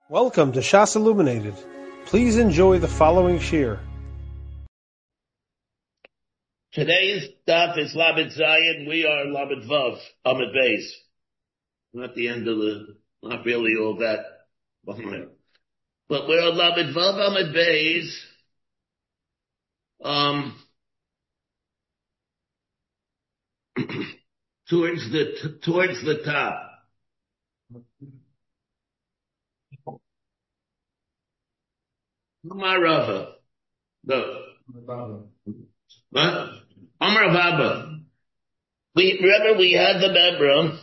Welcome to Shas Illuminated. Please enjoy the following shir. Today's daf is Lamed Zayin. We are Lamed Vav, Amid Beis. Not the end of not really all that. But we're on Lamed Vav, Amid Beis. Towards the top. Amar Rava. No. What? Amar Rava. Remember we had the member.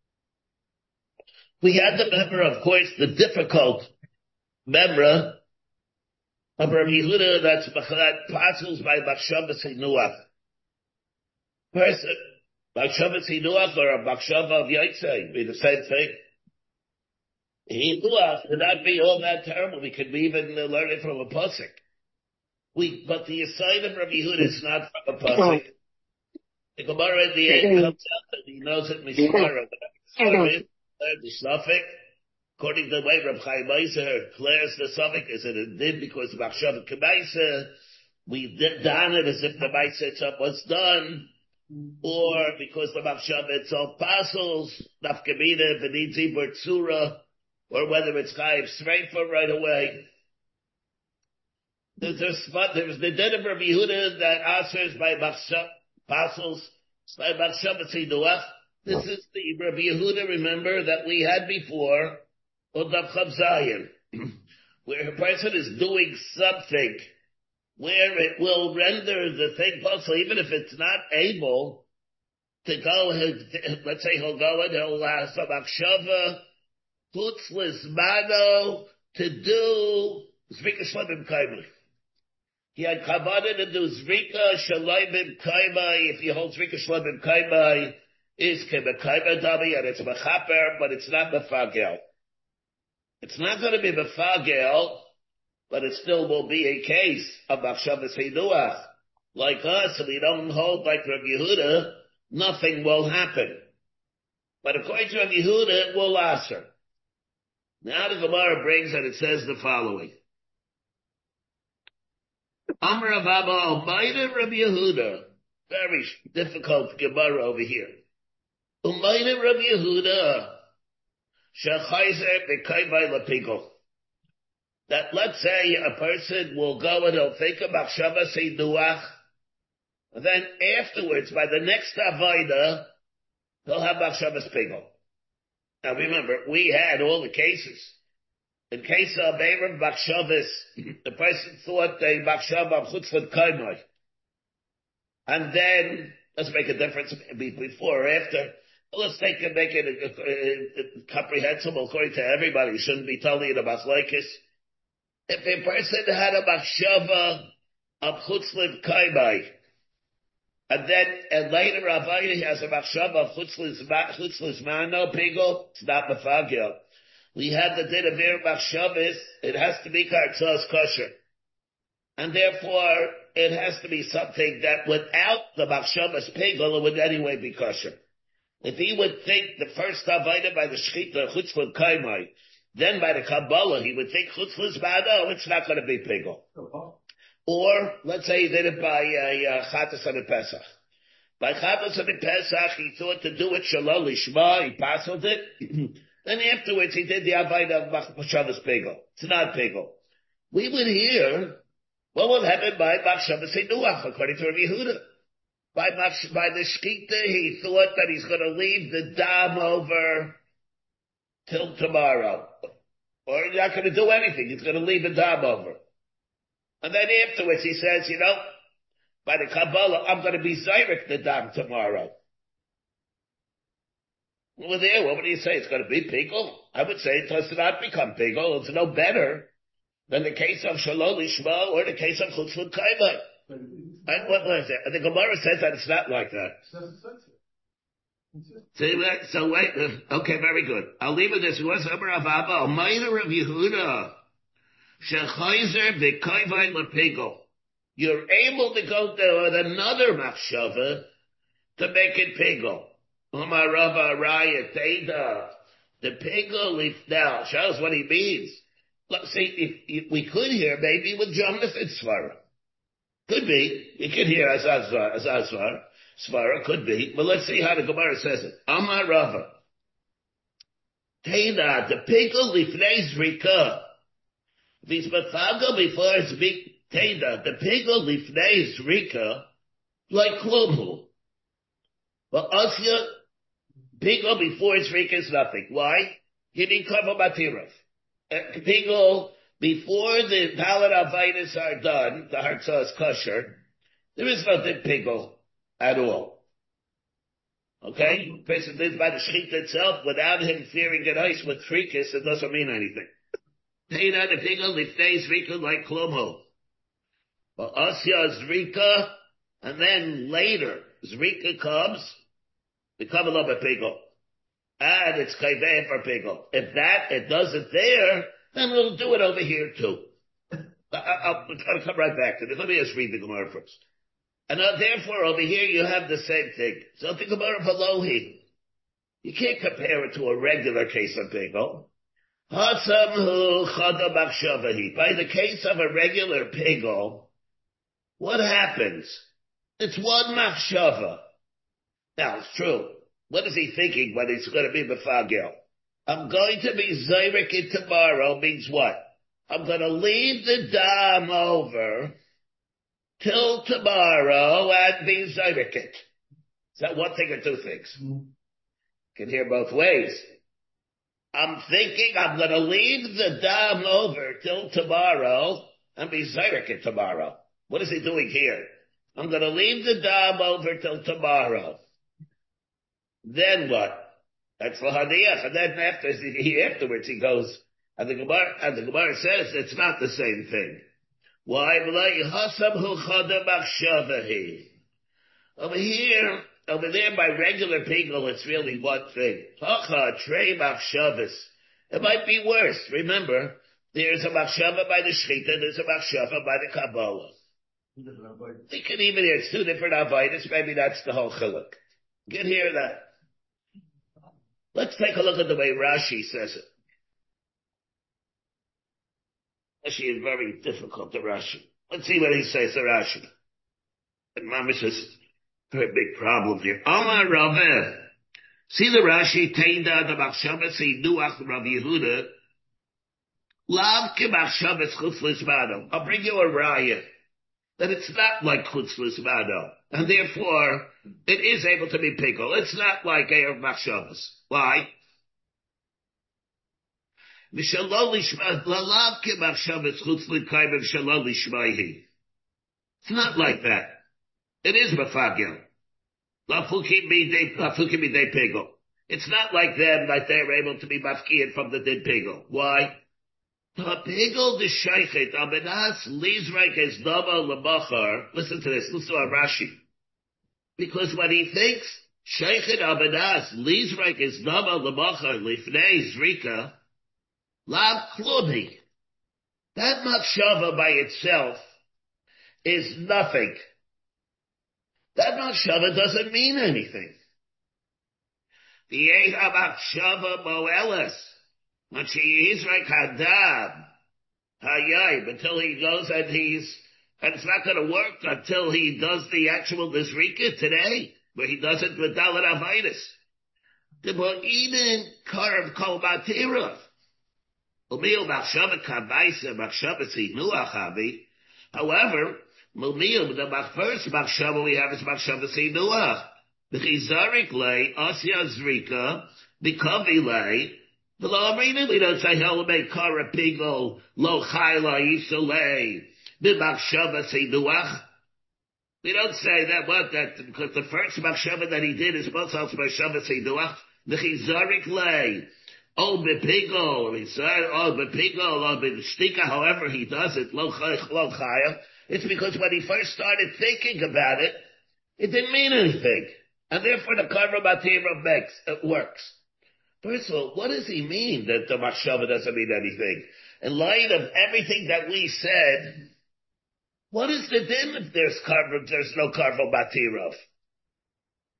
Of course, the difficult member of Rabbi Yehuda that passes by Machshavas Hinuach. Person, Machshavas Hinuach or a Machshava of Yaitse, be the same thing. Hinuach would not be all that terrible. We could even learn it from a pasuk. But the aside of Rabbi Yehuda is not from a pasuk. The Gemara at the end comes out that he knows it Mishmara. The suffix, according to the way Reb Chaim Eiser declares the suffix, is it a din because Machshavas K'maisa, we done it as if the Maisa itself was done, or because the Machshavas itself passes, Nafkamina, Benidzi, Bertzura, or whether it's Chayiv Sreifa right away. There's the din of Rabbi Yehuda that answers by passes by Machshavas Hinuach. This is the Rabbi Yehuda, remember, that we had before, on Daf Chav Zayin, where a person is doing something where it will render the thing possible, even if it's not able to go, let's say he'll go and he'll have some akshava, putzlis mano, to do Zrika Shlomim Kaimai. He had kavanah to do Zrika Shlomim Kaimai. If you hold Zrika Shlomim Kaimai, is kebekayma dami, and it's mechaper, but it's not mefagel. It's not going to be mefagel, but it still will be a case of machshavas hinuach. Like us, if we don't hold like Rabbi Yehuda, nothing will happen. But according to Rabbi Yehuda, it will answer. Now the Gemara brings and it says the following. Amar Rav Abba Almighty Rabbi Yehuda. Very difficult Gemara over here. Umayne Rabbi Yehuda, shechayzer b'kayvay lapigol. That let's say a person will go and he'll think of machshavas hinuach, and then afterwards, by the next avodah, he'll have machshavas pigol. Now remember, we had all the cases. In case of Erev machshavas, the person thought a machshava chutzvat kaimai, and then let's make a difference before or after. Let's make it comprehensible according to everybody. You shouldn't be telling it about machlokes. If a person had a machshava of chutzliv kaimai, and later Ravayah has a machshava of chutzliv mano pigol, it's not mefagel. We have the din of Erev machshavas, it has to be kartzos kosher. And therefore, it has to be something that without the machshavas pigol, it would anyway be kosher. If he would think the first avodah by the shechita chutzlin kaimai, then by the Kabbalah he would think chutzlin mano, it's not going to be pigol. Or let's say he did it by chatas and Pesach. By chatas and Pesach, he thought to do it shalom lishma, he passed it. Then afterwards he did the avodah of machshavas pigol. It's not pigol. We would hear what will happen by machshavas hinuach according to Rabbi Yehuda. By the shkita, he thought that he's going to leave the dam over till tomorrow. Or he's not going to do anything. He's going to leave the dam over. And then afterwards he says, by the Kabbalah, I'm going to be zayrik the dam tomorrow. Well, there, what would you say? It's going to be pigol? I would say it does not become pigol. It's no better than the case of shalom lishma or the case of chutzlun kaimai. And what was it? And the Gemara says that it's not like that. So wait, okay, very good. I'll leave it this. What's Amar Rav Abba? Minor of Yehuda. Shechayzer b'kayvay lepigol. You're able to go there with another machshava to make it pigol. Amar Rava Raya Teda. The pigol, now, shows what he means. let's say if we could hear maybe with Jonas and Svara. Could be. You could hear Azazvar. Svara could be. But let's see how the Gemara says it. Amar Rava. Teda, the pickle lifnei zrika. If he's mefago before it's big Teda, the pickle lifnei zrika, like klumhu. But Asya, pickle before it's zrika is nothing. Why? You need cover batirov. Pickle before the palate avitis are done, the hartzah is kosher, there is nothing pickle at all. Okay? The person lives by the shechita itself without him fearing an ice with frikis, it doesn't mean anything. Teina the pickle lifnei zrika like klumho. But asya zrika, and then later zrika comes, the kabbalah of a pickle. And it's kayveh for pickle. If that, it does it there, then we'll do it over here too. I'll come right back to this. Let me just read the Gemara first. And therefore, over here you have the same thing. So the Gemara Palohi, you can't compare it to a regular case of pickle. By the case of a regular pickle, what happens? It's one machshava. Now, it's true. What is he thinking when he's going to be Mefagel? I'm going to be Zayrik tomorrow means what? I'm going to leave the dam over till tomorrow and be Zayrik it. Is that one thing or two things? You can hear both ways. I'm thinking I'm going to leave the dam over till tomorrow and be Zayrik it tomorrow. What is he doing here? I'm going to leave the dam over till tomorrow. Then what? That's lahadiyach. And then afterwards he goes, and the Gemara says it's not the same thing. Why? Over here, over there by regular pickle, it's really one thing. It might be worse. Remember, there's a machshava by the shechita, there's a machshava by the Kabbalah. You can even hear it's two different avodas. Maybe that's the whole chiluk. You can hear that. Let's take a look at the way Rashi says it. Rashi is very difficult to Rashi. Let's see what he says to Rashi. And Mamish is a very big problem here. Amar Raveh. See the Rashi, Teida, the Machshavas, Nuach, Rav Yehuda. Lav ke Machshavas chutz lismado. I'll bring you a raya that it's not like chutz lismado. And therefore, it is able to be pickle. It's not like a Machshavas. Why? It's not like that. It is mafagel. It's not like them that they're able to be mafkiyat from the din pigel. Why? Listen to this. Listen to our Rashi. Because when he thinks Sheikhet Abenas Lizrak is Nama Lamachar Lifnei Zrika Lav Klumi. That machshava by itself is nothing. That machshava doesn't mean anything. The Eha machshava Moelis when she Yizrak Hadam Hayayim until he goes and it's not going to work until he does the actual Nizrika today. Where he does it with Dalit Avitis. The Bo'inin Karav Kol Batirav. Umil Machshavat Kabaisa Machshavat Sinuach Havi. However, Mumil, the first Machshavat we have is Machshavat Sinuach. The Chizarik lay, Asya Zrika, the Kavi lay, the La'amrina, we don't say Helme Kara Pigo, Lo Chayla Yishalei, the Machshavat Sinuach. We don't say that because the first machshava that he did is both also machshava seiduach, the chizarik lay, bepigol, bepishtika, however he does it, lo chaya. It's because when he first started thinking about it, it didn't mean anything. And therefore the karma matira works. First of all, what does he mean that the machshava doesn't mean anything? In light of everything that we said, what is the din if there's no karma batirov?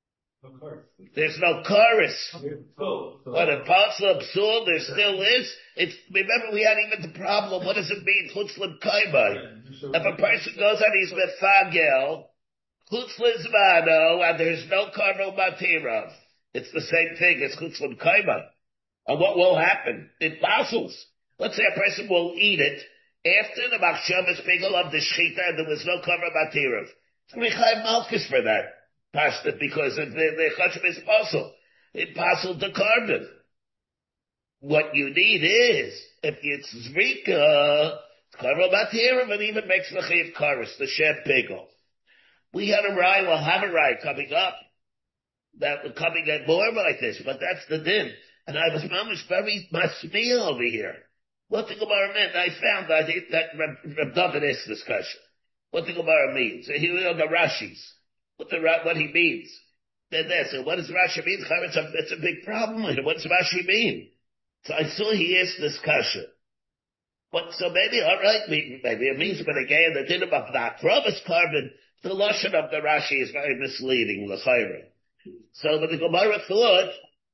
There's no chorus. But in Pasla Psul, there still is. Remember we had even the problem, what does it mean, Chutz L'Kaibai? If a person goes and he's Mefagel, Chutz L'Zmano, and there's no Karno Matirav. It's the same thing as Chutz L'Kaibai. And what will happen? It basils. Let's say a person will eat it after the Machshavas Pigel of the Shechita and there was no Karno Matirav. So we have Malchus for that. Pasta, because the chashav is possible. It possible to carbon. What you need is, if it's zrika, karva batirav, and even makes the chayiv karis, the shem pigel. We had a rye, we'll have a rye coming up, that will coming at more like this, but that's the din. And I was mamish very masmiya over here. What the Gemara meant, I found that Reb David asked this question. What the Gemara means. So here are the Rashis. What he means. Then so what does Rashi mean? It's a big problem. What does Rashi mean? So I saw he asked this kasha. But so maybe, alright, maybe it means, but again, the din of that promise carbon, the lashon of the Rashi is very misleading, l'chayra. So, but the Gemara thought,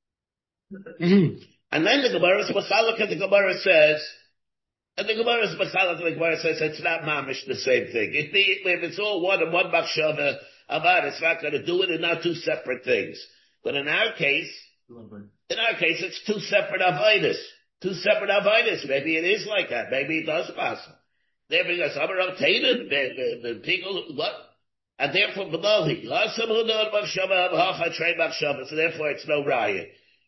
and then the Gemara is Machalak, and the Gemara says, it's not mamish the same thing. If it's all one and one machshava, Avad, it's not going to do it, and not two separate things. But in our case, it's two separate avodas. Maybe it is like that. Maybe it does pass. Therefore, some are obtained, the people, what? And therefore, B'nohi. So therefore, it's no riot.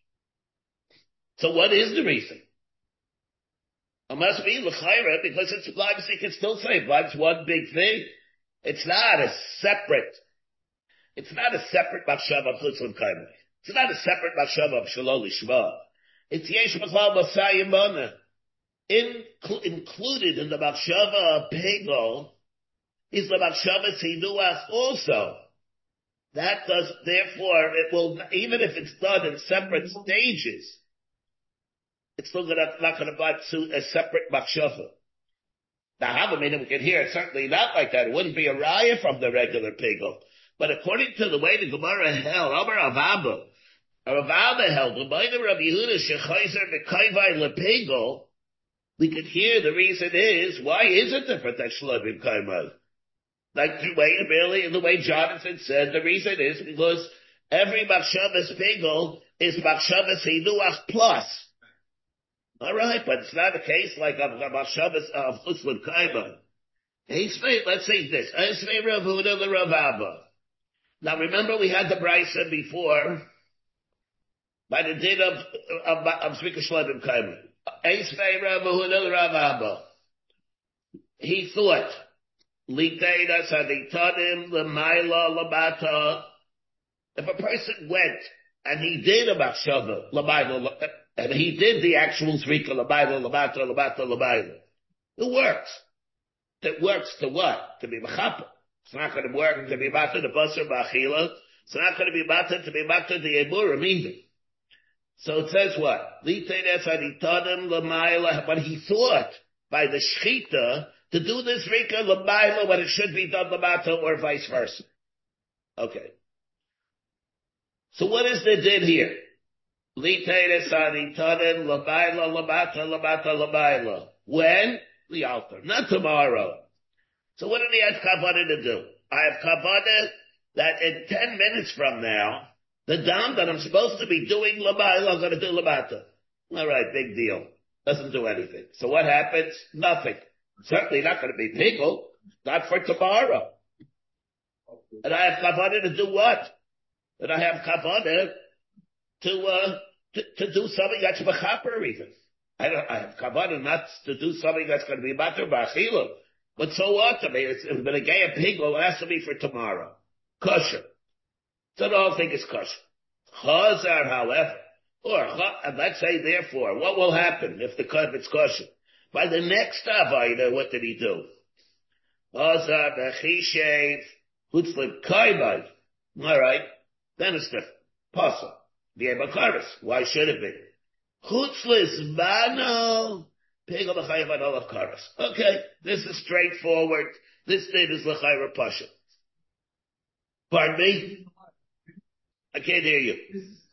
So what is the reason? It must be l'chayra, because it's Leipzig, it's still saying, it's one big thing. It's not a separate machshava of chutzim kaimah. It's not a separate machshava of shalol lishma. It's yesh b'chal b'sayim mana. Included in the machshava of pegel is the machshava sinuach also. That does, therefore, it will, even if it's done in separate stages, it's still not going to buy a separate machshava. Now, we can hear it certainly not like that. It wouldn't be a raya from the regular pigel. But according to the way the Gemara held, Amar Rav Abba held, Rabbi Yehuda shechayzer v'kayvai lepigel, we could hear the reason is, why is it different that shlobim kaimai? Like the way Jonathan said, the reason is because every machshavas pigel is machshavas hinuach plus. Alright, but it's not a case like a machshavas of chutzim kaimai. Let's say this. Rav Huda the Rav Abba. Now remember we had the brisa before by the din of Zvika Shlebim Kaimah. Eisvei Rav Huda Rav Abba. He thought, Liteida Saditanim Lamaila Labata. If a person went and he did a machshava Lamaila, and he did the actual Zvika Lamaila Lamaila, it works. It works to what? To be machapa. It's not going to work to be matter the basar ba'achila. It's not going to be matter to be matter the emurim either. So it says what? But he thought by the shechita to do this rika l'mayla when it should be done l'mata or vice versa. Okay. So what is the din here? When? The altar. Not tomorrow. So what did he have kavanah to do? I have kavanah that in 10 minutes from now, the dam that I'm supposed to be doing l'mayla, I'm going to do l'mata. All right, big deal. Doesn't do anything. So what happens? Nothing. Certainly not going to be pickle. Not for tomorrow. And I have kavanah to do what? And I have kavanah to do something that's mechaper even. I have kavanah not to do something that's going to be matter b'achila. But so what? I mean, it's been a gay pig, well, it has to be for tomorrow. Kosher. So the whole thing is kosher. Chazar, however, and let's say therefore, what will happen if it's kosher? By the next Avaida, what did he do? Chazar, Bechishev, Hutzlip Kaibai. Alright. Then it's different. Possible. B'yebakaris. Why should it be? Chutzlis Mano. Okay, this is straightforward. This thing is l'chayra pasha. Pardon me? I can't hear you.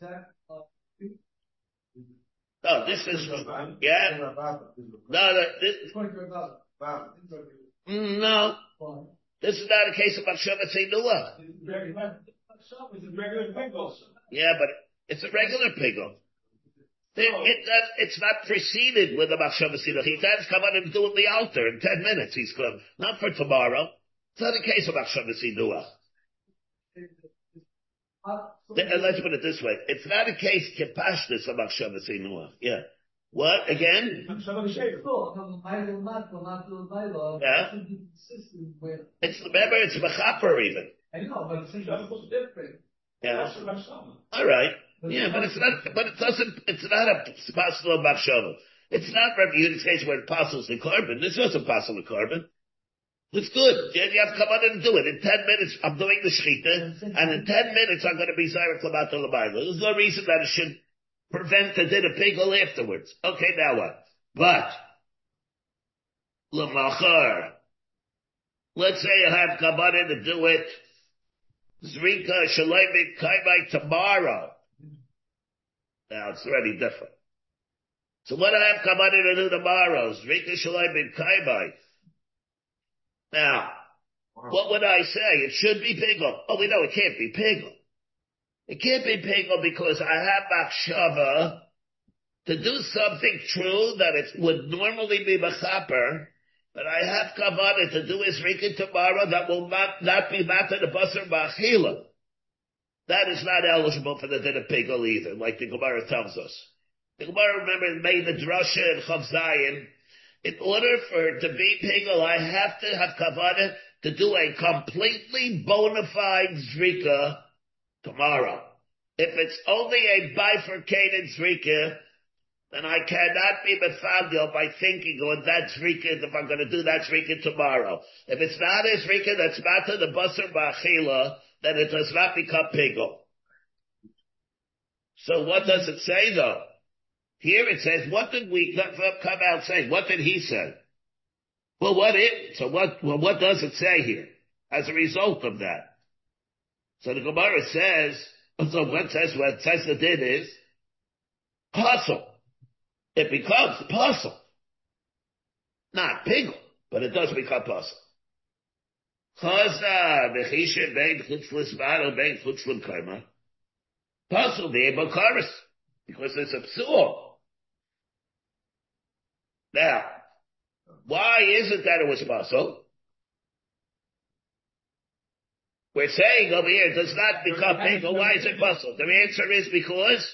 No, this is, yeah. No, no. This is not a case of Machshava Tzeinua. Yeah, but it's a regular pigul. It's not preceded with a Machshava Tzeinua. He says, come on and do it in the altar in 10 minutes. He's come. Not for tomorrow. It's not a case of Machshava Tzeinua. Let's put it this way. It's not a case kipashtis of Machshava Tzeinua. Yeah. What again? Yeah. Remember, it's mechaper even. I know, but it's different. Yeah. All right. Yeah, but it's not. But it doesn't. It's not a possible of machshava. It's not Rabbi Yehuda's case where it passes the carbon. This doesn't pass the carbon. It's good. You have to come on and do it. In 10 minutes, I'm doing the shechita, and in 10 minutes, I'm going to be Zayra Klamato Labayla. There's no reason that it should prevent the din of pigul afterwards. Okay, now what? But, Lamachar, let's say I have come on to do it, Zrika Shalai Kaibai tomorrow. Now, it's already different. So what do I have come on to do tomorrow? Zrika Shalai Kaibai. Now, what would I say? It should be pigul. Oh, we know it can't be pigul. It can't be pigul because I have machshava to do something true that it would normally be mechaper, but I have kavanah to do Isrika tomorrow that will not be matter the basar ba'achila. That is not eligible for the din of pigul either, like the Gemara tells us. The Gemara, remember, made the drasha in Chav Zayin. In order for it to be pigul, I have to have kavanah to do a completely bona fide zrika tomorrow. If it's only a bifurcated zrika, then I cannot be mefagil by thinking on that zrika if I'm going to do that zrika tomorrow. If it's not a zrika that's matter the basar ba'achila, then it does not become pigul. So what does it say though? Here it says, what did we come out saying? What did he say? Well, what does it say here as a result of that? So the Gemara says, what it says the din is, puzzle. It becomes puzzle. Not pigul, but it does become puzzle. Puzzle the Bakaris, because it's a psuah. Now, why is it that it was puzzle? We're saying over here it does not become pigul. Why is it puzzle? The answer is because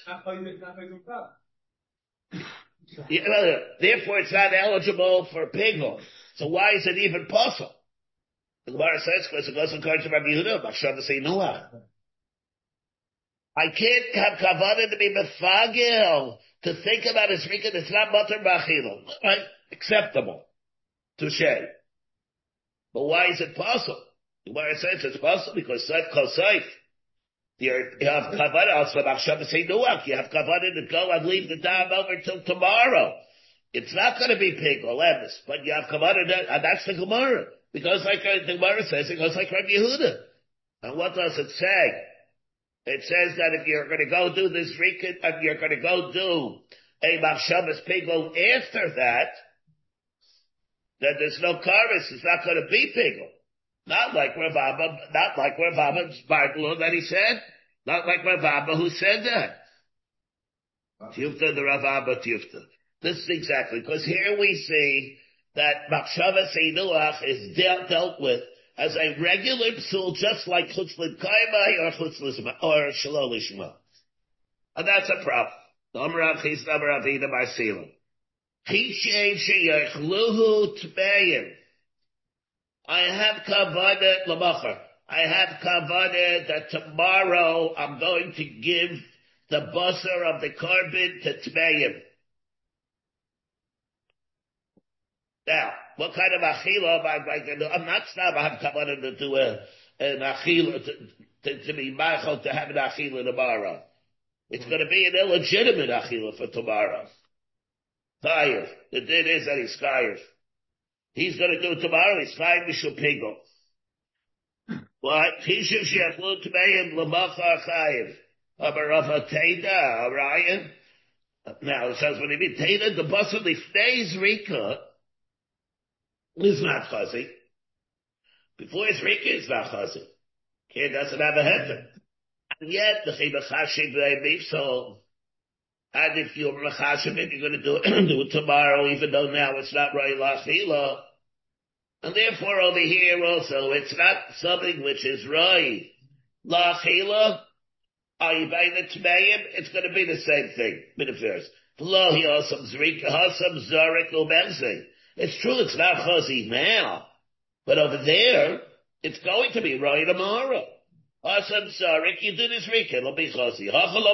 therefore it's not eligible for pigul. So why is it even puzzle? The Gemara says because it goes according to Rabbi Yehuda, Machshava Tzeinua. I can't have kavanah to be mefagil to think about a zrika that's not matar ba'achila. Right? Acceptable. Touche. But why is it possible? The Gemara says it's possible because Seif Kol Seif. You have kavanah also Machshava Tzeinua. You have kavanah to go and leave the dam over till tomorrow. It's not going to be pigul, but you have kavanah, and that's the Gemara. Because like the Gemara says, it goes like Rabbi Yehuda. And what does it say? It says that if you're going to go do this rikit, and you're going to go do a machshavas pigul after that, then there's no karis. It's not going to be pigul. Not like Rav Abba's Bible that he said. Not like Rav Abba who said that. Tiyufta the Rav Abba Tiyufta. This is exactly, because here we see that machshavas einuach is dealt with as a regular psul, just like chutz l'kaimai or shalol lishma. And that's a problem. Amrav chisna b'ravina b'arsilim. Chishein sheyachluhu tmeim. I have kavanah l'machar. I have kavanah that tomorrow I'm going to give the basar of the carbon to tmeim. Now, what kind of achila am I going to do? I'm not snob. I have kavanah to do an achila, to be machal, to have an achila tomorrow. It's going to be an illegitimate achila for tomorrow. Chayiv. The din is that he's chayiv. He's going to do it tomorrow. He's chayiv mishum pigul. What? Hishiv she'achlu tmeim l'machar chayiv. Abarafa Teda, Ryan. Now it says when he be Teda, the Basar Lifnei Zrika is not Chazi. Before Zrika, it's not Chazi. Kid doesn't have a head. And yet, the Chibachashim beef, so, and if you're Machashim, you're going to do it tomorrow, even though now it's not Rai Lachila. And therefore, over here also, it's not something which is Rai Lachila. Are you buying the Tmeim? It's going to be the same thing. But first, it's true, it's not Chazi now. But over there, it's going to be Rai tomorrow. Asam Zarik, you do this week, it'll be Chazi.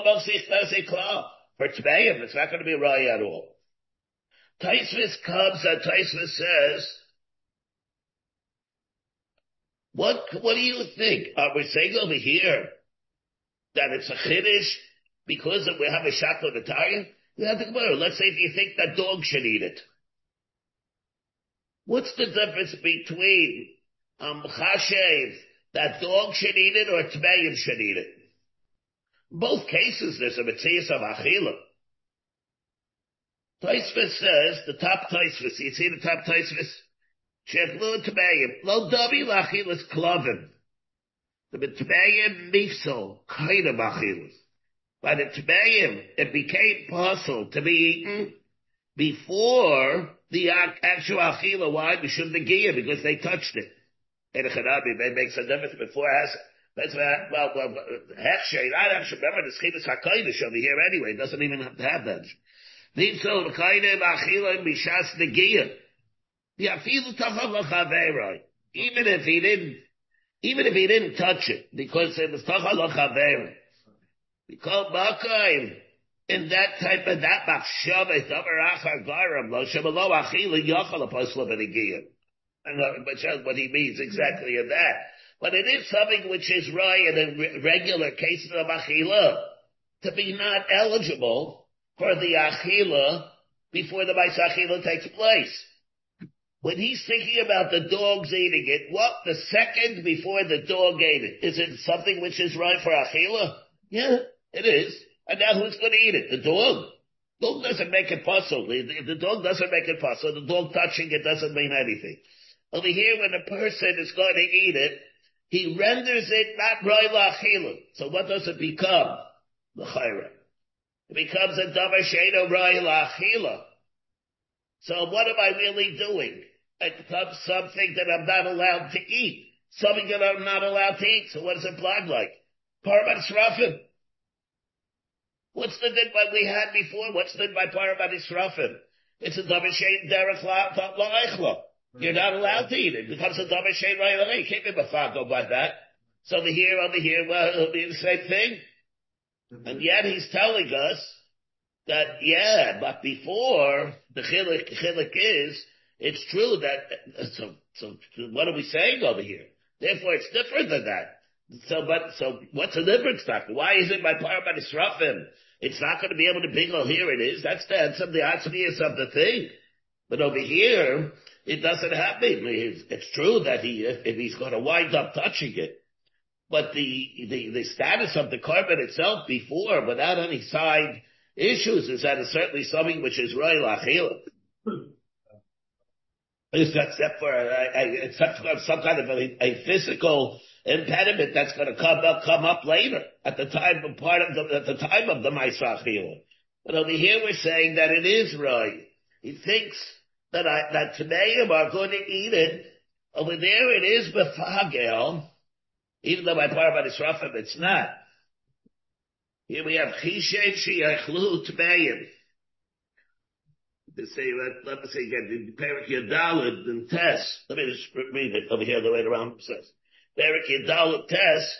For Tmeim, it's not going to be Rai at all. Taisvis comes and Taisvis says, what do you think? Are we saying over here that it's a Chiddush because we have a shakla to tire? You have to come over. Let's say if you think that dog should eat it. What's the difference between Chashev, that dog should eat it, or Tmeim should eat it? In both cases, there's a Metzias of Achila. Taisvis says, the top Taisvis, you see the top Taisvis? Shechlu Tmeim, lo davi lachilas klavim. The Tmeim mifsol, kind of achilas. By the Tmeim, it became possible to be eaten before the actual achila. Why? B'shum negiya, because they touched it. And it makes a difference before it has. That's well, hechsher. I don't remember the schedus hakodesh over here anyway. It doesn't even have to have that. Mifsol kainim achila mishas negiya. The afilu tachav l'chaveiroi. Even if he didn't touch it, because it was tachav l'chaveiroi. Because Makayim, in that type of that machshava, davar garam lo shemalo achila yachal apostle benigiyah. And what he means exactly in that. But it is something which is right in a regular case of achila to be not eligible for the achila before the Ma'aseh achila takes place. When he's thinking about the dogs eating it, what the second before the dog ate it? Is it something which is right for achila? Yeah, it is. And now who's going to eat it? The dog. The dog doesn't make it possible. If the dog doesn't make it possible, the dog touching it doesn't mean anything. Over here, when a person is going to eat it, he renders it not right la'achila. So what does it become? L'chayra. It becomes a davar she'eino right la'achila. So what am I really doing? It becomes something that I'm not allowed to eat. Something that I'm not allowed to eat. So what does it blood like? Parbat Srafim. What's the din by we had before? What's the din by Parbat Srafim? It's a davar she'ein derech la'achla. You're not allowed to eat it. It becomes a davar she'ein ra'ilei. You can't be mafago by that. So over here, well, it'll be the same thing. And yet he's telling us that, yeah, but before, the chilik is, it's true that, so what are we saying over here? Therefore, it's different than that. So what's the difference, doctor? Why is it by Parbat Yisrafim? It's not going to be able to bingle. Here it is. That's the answer, the atzmius of the thing. But over here, it doesn't happen. It's true that if he's going to wind up touching it. But the status of the carbon itself before, without any side issues, is that it's certainly something which is roy lachila. Except for some kind of a physical impediment that's going to come up later at the time of the Ma'aseh achila. But over here we're saying that it is roy. He thinks that Tmeim are going to eat it. Over there it is befagel, even though by Parbat Yisrafim it's not. Here we have Chishev Sheyachlu Tmeim. Let me say again, the Perik Yadalit and Tess. Let me just read it over here the way around it says. Perik Yadalit Tess.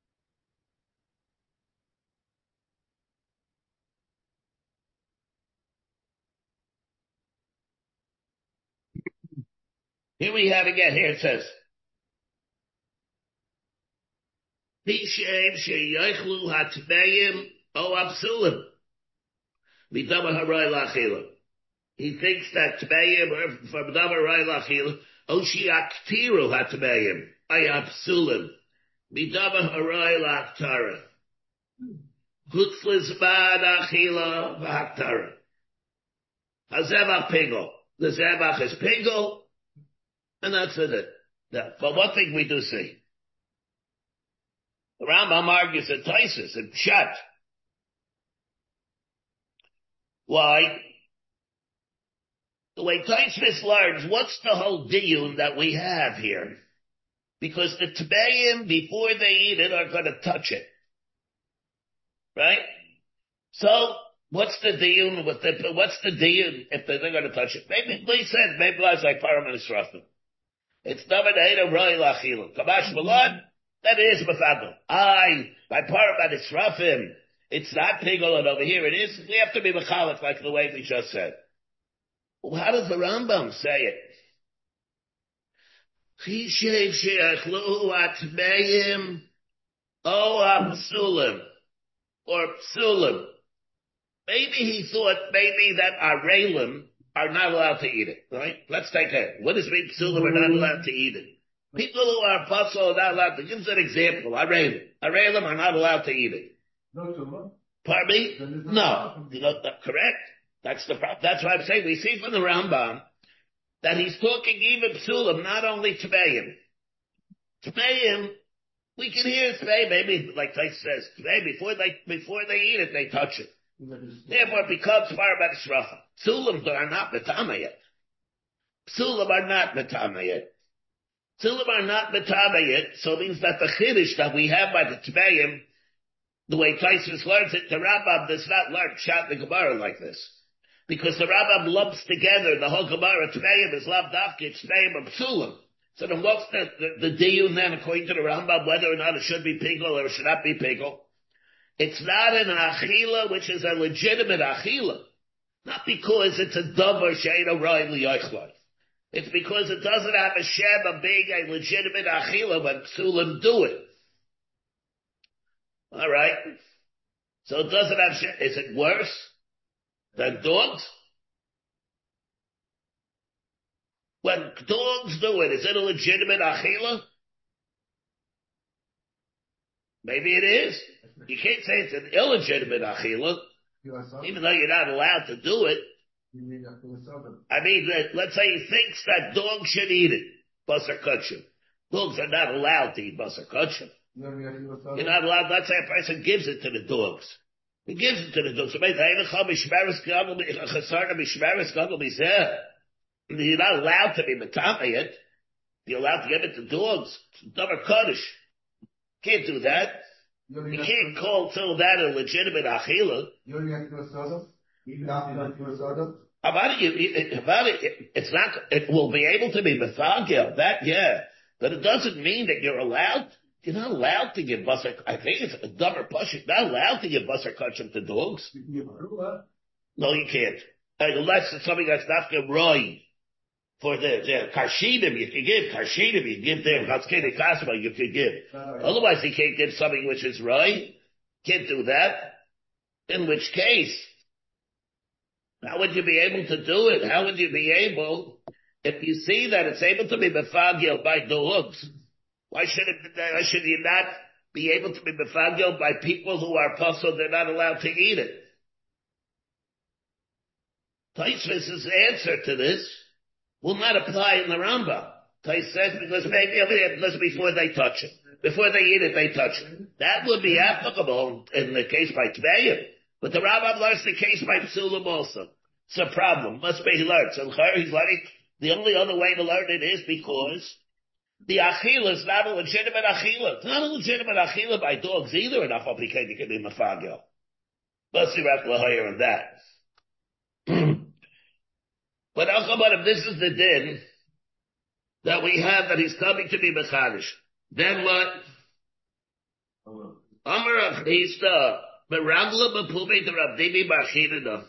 Here we have again, here it says, Pishem sheyachlu hatmeim o absulim. Midama haray lachila. He thinks that tmeim are from midama haray lachila. O shiaktiru hatmeim ay absulim. Midama haray lachtara. Chutz lizman achila v'haktara. Hazevach pigel. The zevach is pigel, and that's it. Yeah. But one thing we do see. The Rambam argues at Taisus, at Pshat. Why? The way Taisus learns, what's the whole diyun that we have here? Because the Tbeim, before they eat it, are going to touch it. Right? So, what's the diyun if they're going to touch it? Maybe, he said, maybe it's like Param and Israfim. It's David Eida Roy Lachil. Kamash Malad, that is Mefagel. By Param and Israfim, it's not Pigel, and over here it is. We have to be Mechalif like the way we just said. Well, how does the Rambam say it? Chishev she'achlu atmeim o ha'psulim, or psulim. Maybe he thought that arelim are not allowed to eat it, right? Let's take it. What does mean psulim are not allowed to eat it? People who are puzzle are not allowed to. Give us an example. Arelim. Arelim are not allowed to eat it. Pardon me? No. Correct? That's the problem. That's why I'm saying we see from the Rambam that he's talking even psulim, not only tmeim. Tmeim, we can hear tmeim, maybe like Tais says, tmeim, before they eat it, they touch it. Therefore it becomes Param Yisrael. Psulim are not metama yet. Psulim are not metama yet. Psulim are not metama yet, so it means that the chiddush that we have by the tmeim, the way Taisus learns it, the Rambam does not learn Pshat the Gemara like this. Because the Rambam lumps together the whole Gemara, Tmeim is Lav Dafka, it's Tmeim and Psulim. So then what's the diyun then, according to the Rambam, whether or not it should be Pigel or it should not be Pigel? It's not an Achila, which is a legitimate Achila. Not because it's a Dover Sheina Roy Liyoichlai. It's because it doesn't have a Shem, a legitimate Achila when Psulim do it. Alright? So it doesn't have Shem. Is it worse than dogs? When dogs do it, is it a legitimate achila? Maybe it is. You can't say it's an illegitimate achila, even though you're not allowed to do it. I mean, let's say he thinks that dogs should eat it, basar kachim. Dogs are not allowed to eat basar kachim. You're not allowed, let's say a person gives it to the dogs. He gives it to the dogs. You're not allowed to be metame it. You're allowed to give it to dogs. It's double kaddish. Can't do that. You can't call till that a legitimate achila. About it, it's not, it will be able to be methagel, that, yeah. But it doesn't mean that you're not allowed to give basar, I think it's a dumber push, you're not allowed to give basar kachim to dogs. No, you can't. Unless it's something that's not good roy. For the karshidim, you can give karshidim, you give them chatzkei kasma, you can give. Otherwise, you can't give something which is right. Can't do that. In which case, how would you be able to do it? How would you be able, if you see that it's able to be mefagel by dogs? Why should you not be able to be mefagel by people who are puzzled? They're not allowed to eat it. Taisvis' answer to this will not apply in the Rambam. Tais says because before they touch it. Before they eat it, they touch it. That would be applicable in the case by Tveim. But the Rambam learns the case by Psulim also. It's a problem. Must be learned. So he's learning, the only other way to learn it is because the Achila is not a legitimate Achila. It's not a legitimate Achila by dogs either, enough complicated to be Mefagel. Must be Rav on that. But if this is the din that we have that he's coming to be Mechadish, then what? Amar of Chisda, Meragla B'Pumi to Rav Dimi B'Achidina.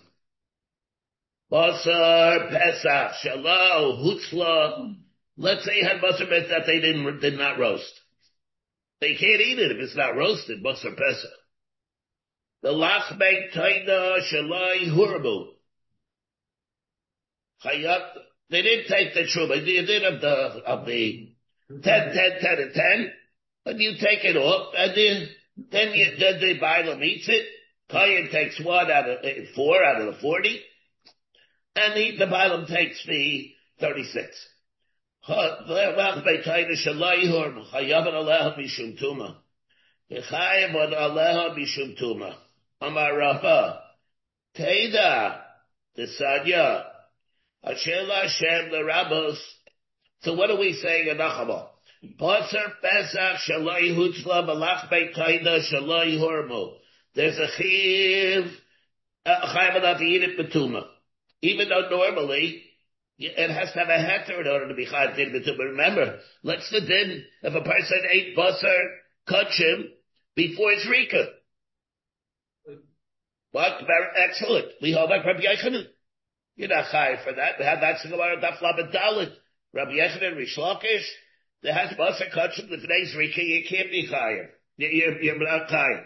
Basar, Pesach, Shalom, Hutzla. Let's say you had Basar Pesach that they did not roast. They can't eat it if it's not roasted, Basar Pesach. The Lachmek Taina Shalai Hurbu. They didn't take the truma. They did of the 10, and 10, but you take it off, and then the Bailam eats it. Kohen takes 4 out of the 40, and the bottom takes the 36. Amar Rava, Teda, the Sadya, Asher Hashem L'Rabos. So what are we saying in Nachama? Basar Pesach Shalai Hutzla Balach Beit Taida Shalai Hormo. There's a chiv, chayv enough to eat it betuma. Even though normally it has to have a heter in order to be chayv to eat betuma. Remember, let's the din if a person ate basar kachim before zrika. What? Very excellent. We hold like Rabbi Yochanan. You're not chayv for that. We have that's the Gemara Daf Lamed Dalet. Rabbi Yochanan Rish Lakish. There has basar kachim before zrika. You can't be chayv. You're not chayv.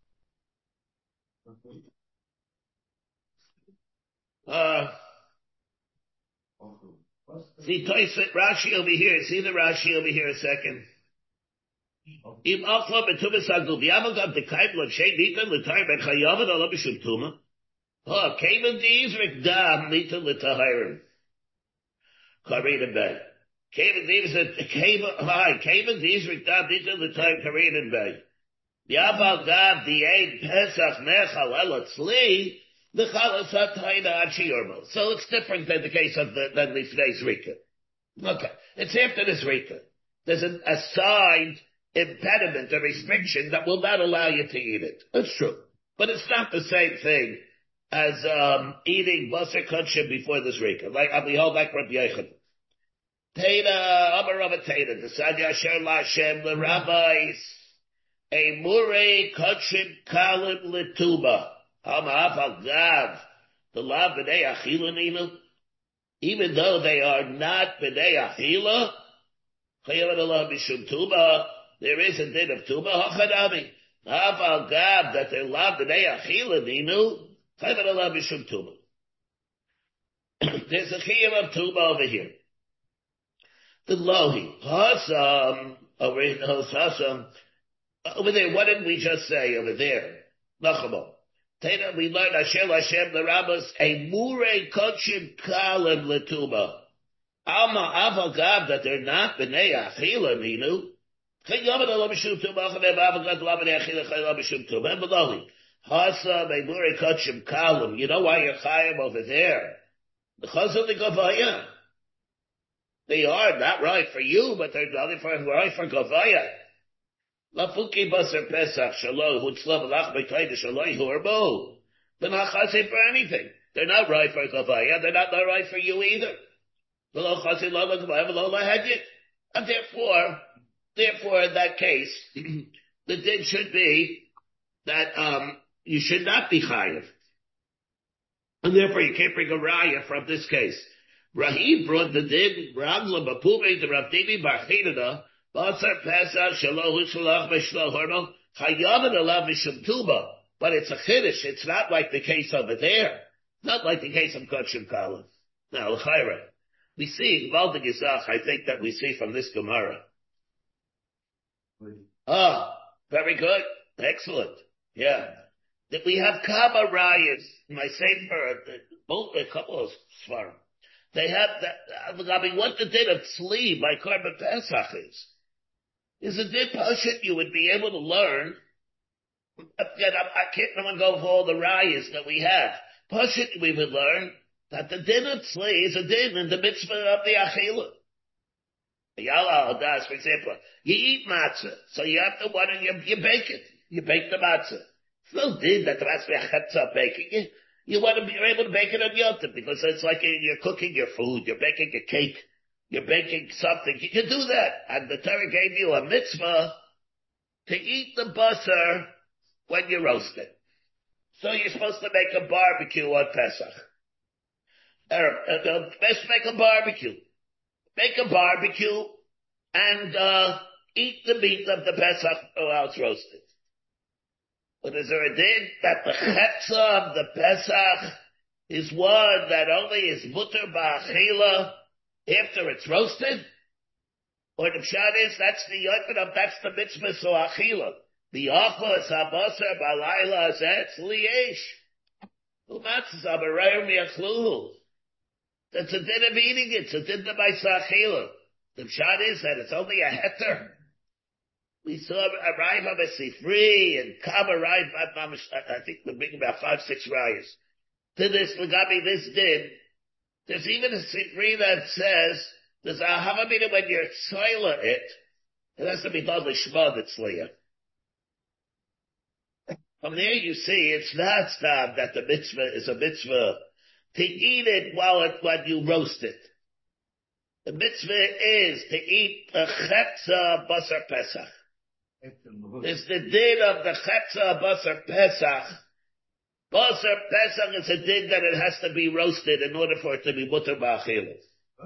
See Rashi over here. See the Rashi over here a second. Im Afla Betumas Agul Yamagam the Kaibla Shay Nita Litar Ben Chayavan Allah Bishum Tuma. Oh, Kaven Dizrik Dam Nita Litahirim. Karina Bay. Kaven Dizrik Dam Nita Litar Karina Bay. Yaval Gav the Aid Pesach Nechal Elatzli. The chalas hatayna achiyormo. So it's different than the case of than the today's rika. Okay, it's after this rika. There's an assigned impediment, a restriction that will not allow you to eat it. That's true, but it's not the same thing as eating basar kachim before this rika. Like we hold like Rabbi Yochanan. Teda Amar Rava Teda Desad Yasher LaShem the rabbis a murei kachim kalim letuba. The lav b'nei achila ninu, even though they are not b'nei achila, chayav Allah b'shum tuba, there is a din of tuba hachadami. Aval gav that they lav b'nei achila ninu, chayav Allah b'shum tuba. There's a chiyuv of tuba over here. The lohi hasam over in hasam over there. What did we just say over there? Nachamo. We learned Hashem the Rabbos a murei kachim kalim letuba. Alma aval gav that they're not b'nei achila ninu. Chayyav Allah b'shum tuba. Chayav aval gav la b'nei achila chayav b'shum tuba. And below hasam a murei kachim kalim. You know why you're chayav over there? Because of the gavaya. They are not right for you, but they're not right for gavaya. Lafuki basar pesach shaloi hutzla v'lach b'tayda shaloi horbo. They're not chassid for anything. They're not right for gavaya. They're not right for you either. V'lo chassid lo l'gavaya v'lo l'hedjit. And therefore, in that case, the din should be that you should not be chayiv, and therefore you can't bring a raya from this case. Rahim brought the din ragla b'pumei to Rav Dimi bar Chinana. Basar Pesach Shalohu Shalach B'Shlo Hormo Chayav Alav Mishum Tuba. But it's a chiddush. It's not like the case over there. Not like the case of Kachim Kalim. Now, L'chaira, we see Valdig Yisach. I think that we see from this Gemara. Very good, excellent. Yeah, that we have Kama Rayas. My Sefer, both a couple of Svarim. They have that. What the din of tzli by Korban Pesach is a din pashut you would be able to learn. Again, I can't go for all the rayas that we have. Pashut we would learn that the din of tzli is a din in the mitzvah of the achila. Yala Hadas, for example, you eat matzah, so you have to you bake it. You bake the matzah. It's no din that the matzah baking it. You want to be able to bake it on Yom Tov because it's like you're cooking your food, you're baking a cake, you're baking something. You can do that. And the Torah gave you a mitzvah to eat the basar when you roast it. So you're supposed to make a barbecue on Pesach. Best make a barbecue. Make a barbecue and eat the meat of the Pesach while it's roasted. But is there a din that the chetzah of the Pesach is one that only is mutter ba'achila after it's roasted? Or the pshat is that's the mitzvah so achila. The Achos Abasar Balayla Zetz Liesh. Umatzes Abarayim Yachluhu. That's a din of eating it. It's a din of Isachila. The shot is that it's only a heter. We saw a Rav of a Sifri and Kama Rav, I think we're bringing about 5-6 rayas. To this, Lagabi, this din, there's even a Sifri that says, there's a Havamina when you're tzoila it has to be done with Shema Tzliya. From there you see, it's not stam that the mitzvah is a mitzvah to eat it when you roast it. The mitzvah is to eat a chetza basar pesach. It's the din of the chetza basar pesach. Basar pesach is a din that it has to be roasted in order for it to be mutter ba'achilas.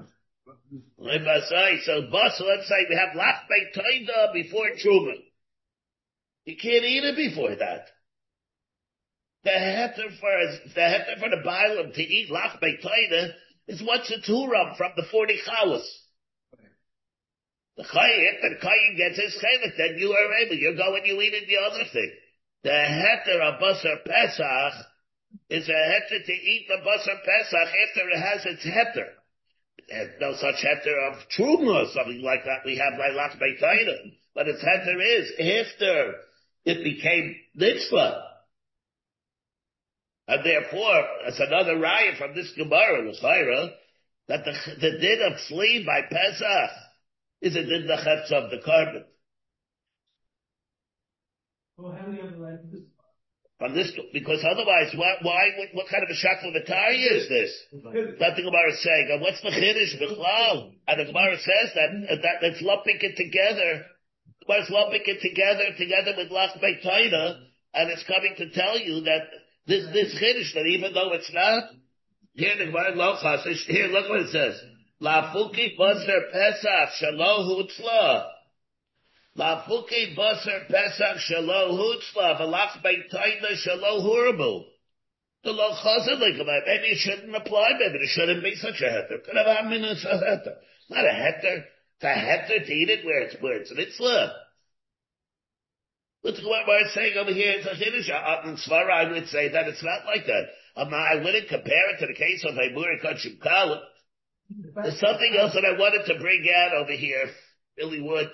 So basar, let's say we have lach beitoida before truma. You can't eat it before that. The heter for the bailam to eat lach beitoida is what's a turam from the 40 chalas. The Chayyim gets his chelik, then you are able, you go and you eat it the other thing. The heter of basar pesach is a heter to eat the basar pesach after it has its heter. There's no such heter of truma or something like that we have like lach beitoida. But its heter is after it became mitzvah. And therefore, as another raya from this Gemara, L'chaira, that the din of sleep by Pesach is a din the chetz of the carbon. Well, how many other rayas? From this, because otherwise, what kind of a shaklavitari is this? That the Gemara is saying, and what's the chiddush b'chlal? And the Gemara says that it's lumping it together. The Gemara is lumping it together with lach beitoida, and it's coming to tell you that this chiddush, that even though it's not, here the Gemara lochas, here look what it says. La fuki basar pesach shalo hutzla. La fuki basar pesach shalo hutzla. V'lach beitoida shalo hurbu. The lochas are like about, maybe it shouldn't apply, maybe there shouldn't be such a heter. Could have a minus a heter. Not a heter. It's a heter to eat it where it's an mitzvah. Look at what we're saying over here. It's a chiddush. In Svara, I would say that it's not like that. I wouldn't compare it to the case of a Murikot Shimkala. There's something else that I wanted to bring out over here. Really would.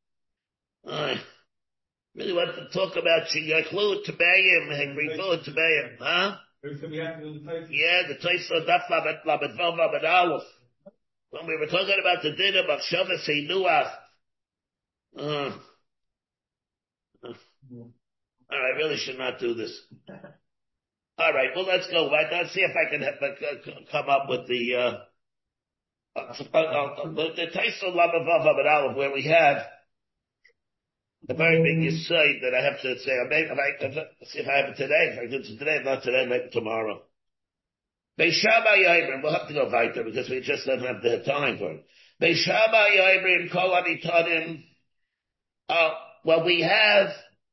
Really wanted to talk about Shiyachlu Tabayim, Hengrifu Tabayim. Huh? Yeah, the Taisa Daf Lamed Vav Lamed Aleph. When we were talking about the din of Machshavas Heinuach. I really should not do this. All right, well, let's go. Let's see if I can come up with the Taisa Lamed Vav Aleph, where we have a very big insight that I have to say. See if I have it today. If I do it today, not today, maybe tomorrow. Beishaba Yaibrim, we'll have to go weiter because we just don't have the time for it. Beishaba Yaibrim, Kol Anitadim. Well, we have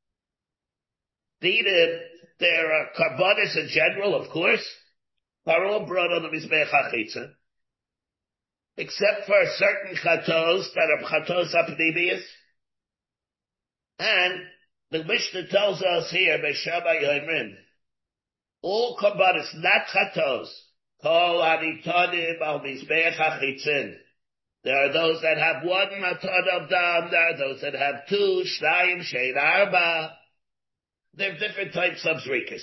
there are carbonis in general, of course, are all brought on the Mizbech HaChitzah, except for certain chatos that are chatos apnimius. And the Mishnah tells us here, Beishaba Yaimrin, all carbonis, not chatos, Kol Anitadim al Mizbech HaChitzin. There are those that have one matad of dam, there are those that have two, shnayim, shein arba. There are different types of zrikas.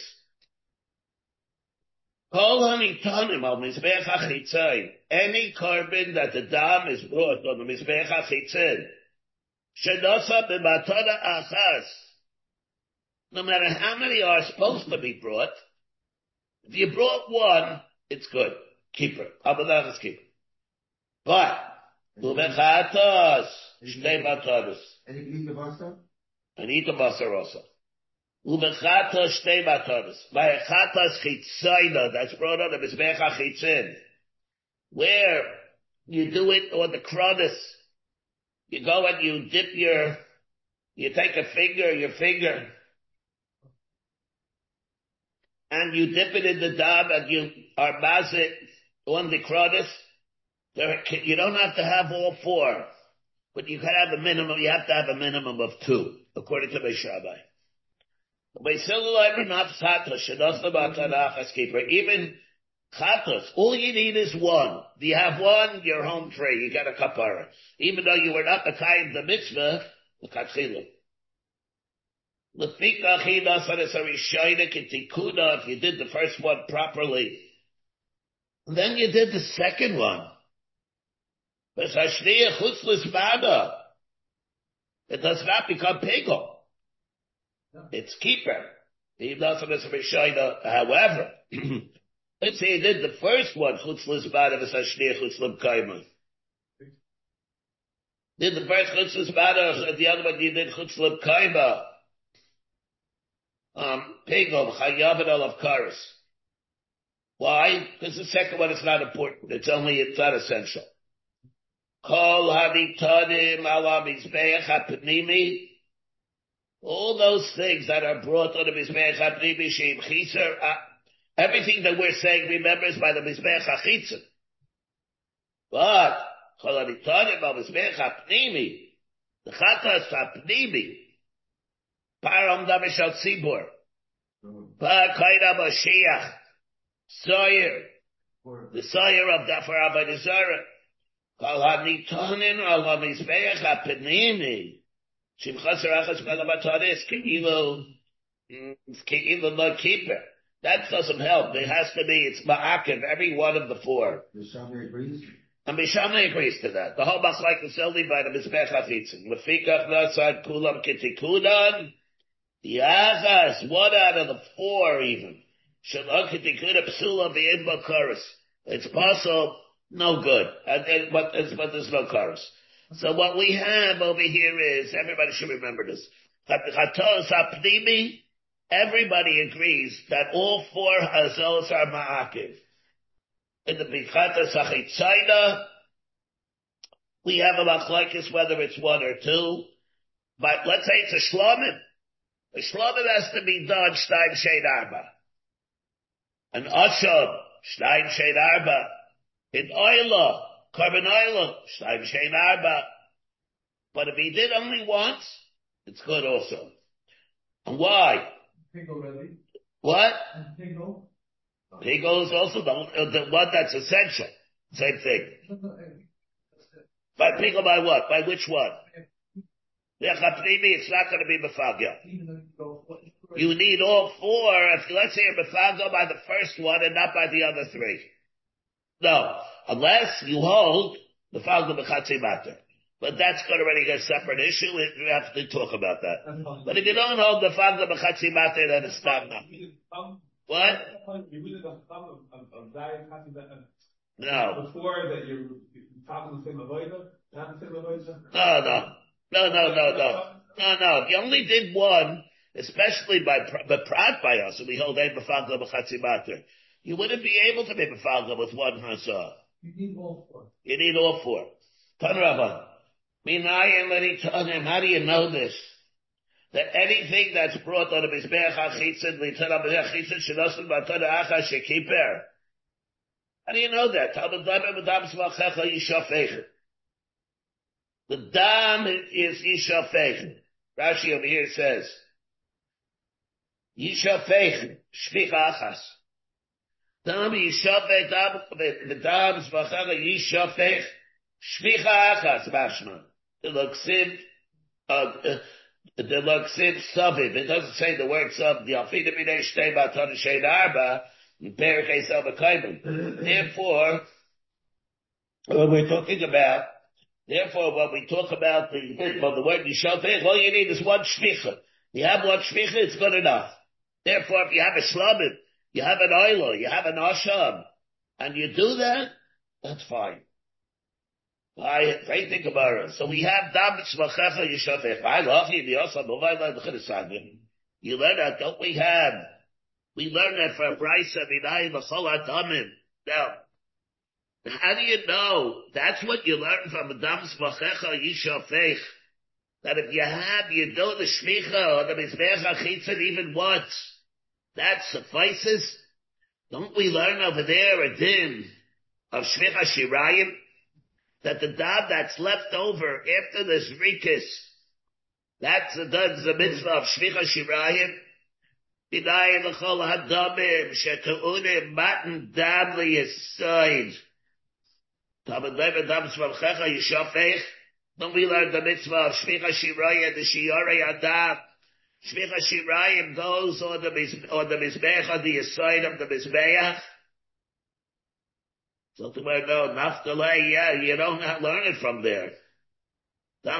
Kol hanitanim al mizbech hachitzin. Any carbon that the dam is brought on the mizbech hachitzin, shenasa b'matada achas. No matter how many are supposed to be brought, if you brought one, it's good. Keep her. Abadanas keep her. But ubechatos shnei matados. And you can eat the basar? And eat the basar also. Ubechatos shnei matados. By chatos chitzayna, that's brought on the mizbech hachitzin, where you do it on the kronis. You go and you dip you take your finger, and you dip it in the dam and you armaz it on the kronis. You don't have to have all four, but you can have you have to have a minimum of two, according to Beis Shammai. Even chatos, all you need is one. Do you have one? You're home free. You got a kapara. Even though you were not the kind the mitzvah, the katchilu. If you did the first one properly, then you did the second one. It does not become pigel. It's keeper. However, let's say you did the first one, did the first chutzlas bada, the other one you did chutzlas kaima. Pigel, chayavin olav karis. Why? Because the second one is not important. It's not essential. Kol havitadim ala mizbeach hapnimi. All those things that are brought on the mizbeach hapnimi sheim chiser. Everything that we're saying, remember, is by the mizbeach hachitzer. But kol havitadim ala mizbeach hapnimi. The chatas hapnimi. Param damishal tzibur. Pa kaida Mashiach. Sawyer. The sawyer of Dafar Abba Zara. Kol hanitonin al hamizbeach hapenimi. Shimchas rachas melabataris ke'ilu lo keeper. That doesn't help. It has to be, it's ma'akiv, every one of the four. And Bishamai agrees to that. The whole machlek is only by the mizbeach hachitzin. Lefikach nasad kulam kitikudan. The achas, one out of the four even. Shalom kitikuda psula v'yin b'karis. It's possible. No good. But there's no chorus. So what we have over here is, everybody should remember this. Everybody agrees that all four hazos are ma'akiv. In the Bichata Sachitzaina, we have a machlokes whether it's one or two. But let's say it's a shlomim. A shlomim has to be done shtaim shein arba. An ashab, shtaim shein arba. In oila, carbon oila, shtaim shein arba. But if he did only once, it's good also. And why? Pigel ready. What? Pigel. Pigel is also the one that's essential. Same thing. By pigel by what? By which one? It's not going to be mefagel. You need all four. If let's say you're mefagel by the first one and not by the other three. No, unless you hold the fagel b'chatzi mater. But that's going to already get a separate issue. We have to talk about that. But if you don't hold the fagel b'chatzi mater, then it's not nothing. What? No. Before that you're talking the same avodah, not the same avodah? No. If you only did one, especially by prat by us, and we hold ein b'fagel b'chatzi mater, you wouldn't be able to be b'fagel with one hazah. You need all four. You need all four. Tan Rabban. Minayin l'ritanim. How do you know this? That anything that's brought on a mizbeach hachitzin, l'tan ha-mizbeach hachitzin, shenosin b'atan ha'achas shekiper. How do you know that? The dam is yishafechen. Rashi over here says, yishafechen, shvich achas. Dam yishafech, the dam zvachara yishafech, shvich achas, mashma. The loksim savim. It doesn't say the word sub. The alfida b'nei shtei b'atan shein arba. Therefore, when we talk about the word yishafech, all you need is one shvicha. You have one shvicha, it's good enough. Therefore, if you have a shlamim, you have an oilo, you have an asham, and you do that, that's fine. I think about it. So we have dam tzmachecha yishafech. You learn that, don't we have? We learn that from Brisa Minayim V'chol Adamim. Now, how do you know? That's what you learn from Adam Zmachecha Yishafech. That if you do the Shmicha or the Mizbeach HaChitzon even once, that suffices. Don't we learn over there a din of Shmicha Shirayim? That the dam that's left over after the Zrikas, that's the mitzvah of Shmicha Shirayim. B'nai l'chol hadamim shetu'unim matan dam li'yisoid. Tamid lever dam svavchecha yishafech. Don't we learn the mitzvah of Shvicha Shirayim, the Shiorei Adam? Shvicha Shirayim goes on the Mizbeach, on the side of the Mizbeach. So to where no, Naphtali, yeah, you don't learn it from there. No,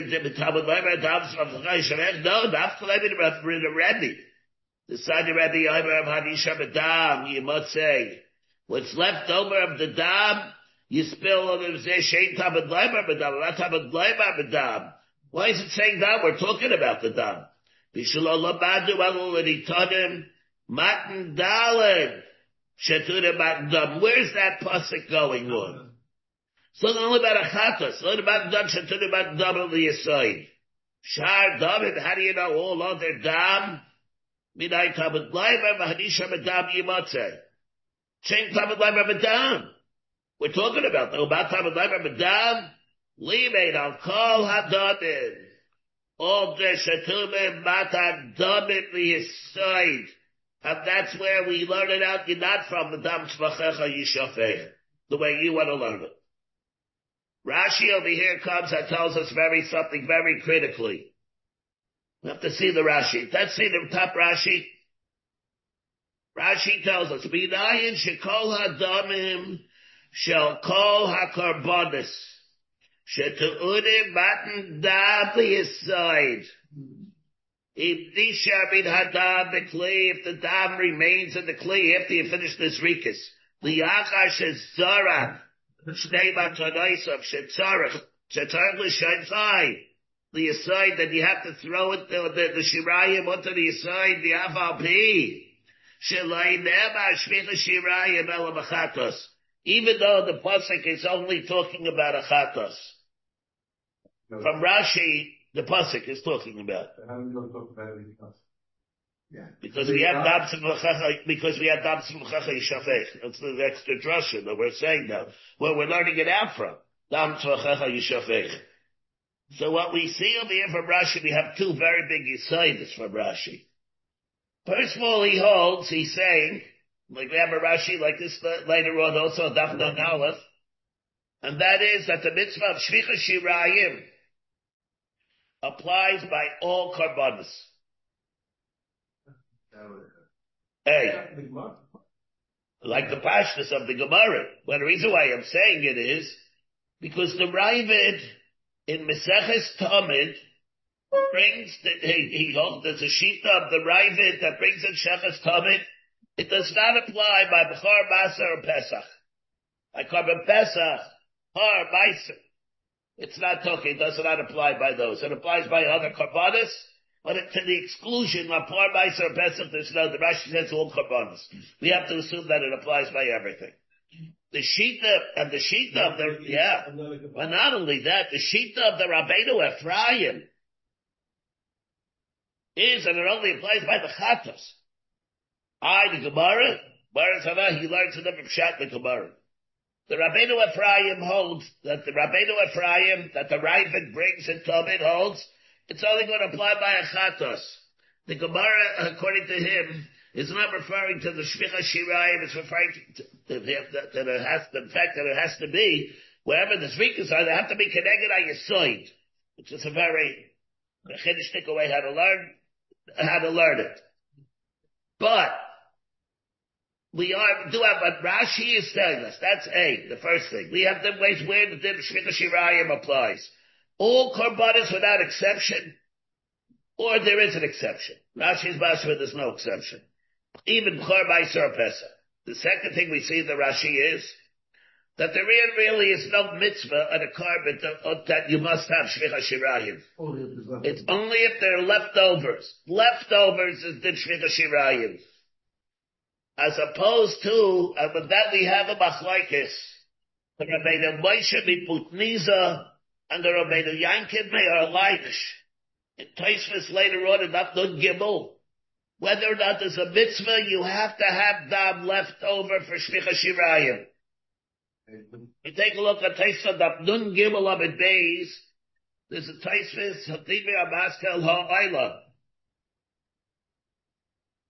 Naphtali the Rebbe. The side of Rebbe Yomer of Hadisha B'dam, you must say, what's left over of the dam, you spill on the Shein Tabad Leibar B'dam, not Tabad Leibar B'dam. Why is it saying that? We're talking about the dam. B'shalom Labadu Aluladi Tadim, Matan Daled, Shetuda Matan Dam. Where's that pasuk going on? It's not only about a chata, it's not about Dam, Shetuda Matan Dam on the side. Shar Dam, how do you know all other dam? Midai Tabad Leibar Hadisha B'dam Yimatzeh. Shein Tabad Leibar B'dam. We're talking about the Ubat Tabad Leibar B'dam, Limeid al Kol Hadamim, all the Shetumim Matan Damim V'Yisoid, and that's where we learn it out. You're not from the Dam Tzvachecha Yishafeh, the way you want to learn it. Rashi over here comes and tells us something very critically. We have to see the Rashi. Let's see the top Rashi. Rashi tells us, B'nayin Shekol Hadamim Shel Kol HaKarbonis Shetu'udim Matan Dam L'Yisoid. If Nishar Min Hadam B'Kli, if the dam remains in the Kli after you finish this Rikus, L'Yachar Shetzarach Shnei Matanoisav Shetzarach L'Shainzai L'Yisoid, that you have to throw it, the Shirayim onto the Yisoid, the Afal Pi Shelai Nema Shvicha Shirayim Ela B'Chatos. Even though the pasuk is only talking about a chatos. From Rashi, the pasuk is talking about. Because we have dam tzimchacha yishafech. That's the extra drasha that we're saying now. Where we're learning it out from. Dam tzimchacha yishafech. So what we see over here from Rashi, we have two very big yisoides from Rashi. First of all, he's saying, like we have a Rashi like this later on also, Daf Nun Aleph, and that is that the mitzvah of Shvicha Shirayim applies by all karbanos. Hey, like the pashtus of the Gemara. Well, the reason why I'm saying it is because the Ravid in Meseches Tamid brings he holds there's a shita of the Ravid that brings in Sheches Tamid. It does not apply by Bechor, Maser, or Pesach. By Korban Pesach, Har, Meiser. It's not talking, it does not apply by those. It applies by other Korbanos, but to the exclusion of Har, Meiser, or Pesach, there's no, the Rashi says all Korbanos. We have to assume that it applies by everything. The Shita of the, yeah, but not only that, the Shita of the Rabbeinu Ephraim is, and it only applies by the Chatos. The Gemara, he learns a different pshat in the Gemara. The Rabbeinu Ephraim holds that the Ravid brings in Talmud holds, it's only going to apply by a chatos. The Gemara, according to him, is not referring to the Shvicha Shirayim, it's referring to the fact that it has to be, wherever the Zrikas are, they have to be connected on your side, which is a very chiddushtik way how to learn it. But, we do have, but Rashi is telling us, that's the first thing. We have the ways where the Shvicha Shirayim applies. All korbanos without exception, or there is an exception. Rashi's Mashma, there's no exception. Even B'chor, Meiser, Pesach. The second thing we see in the Rashi is that there really is no mitzvah on a carbon that you must have Shvicha Shirayim. It's only if they're leftovers. Leftovers is the Shvicha Shirayim. As opposed to, and with that we have a machlokes, the Rabbeinu Moshe Miputniza and the Rabbeinu Yankiv Meir Leinish. In Tosfos later on in Daf Nun Gimel, whether or not there's a mitzvah, you have to have dam left over for Shvicha Shirayim. You take a look at Tosfos Daf Nun Gimel Amid Beis, there's a Tosfos Hatimi Amaskel Ha'ayla.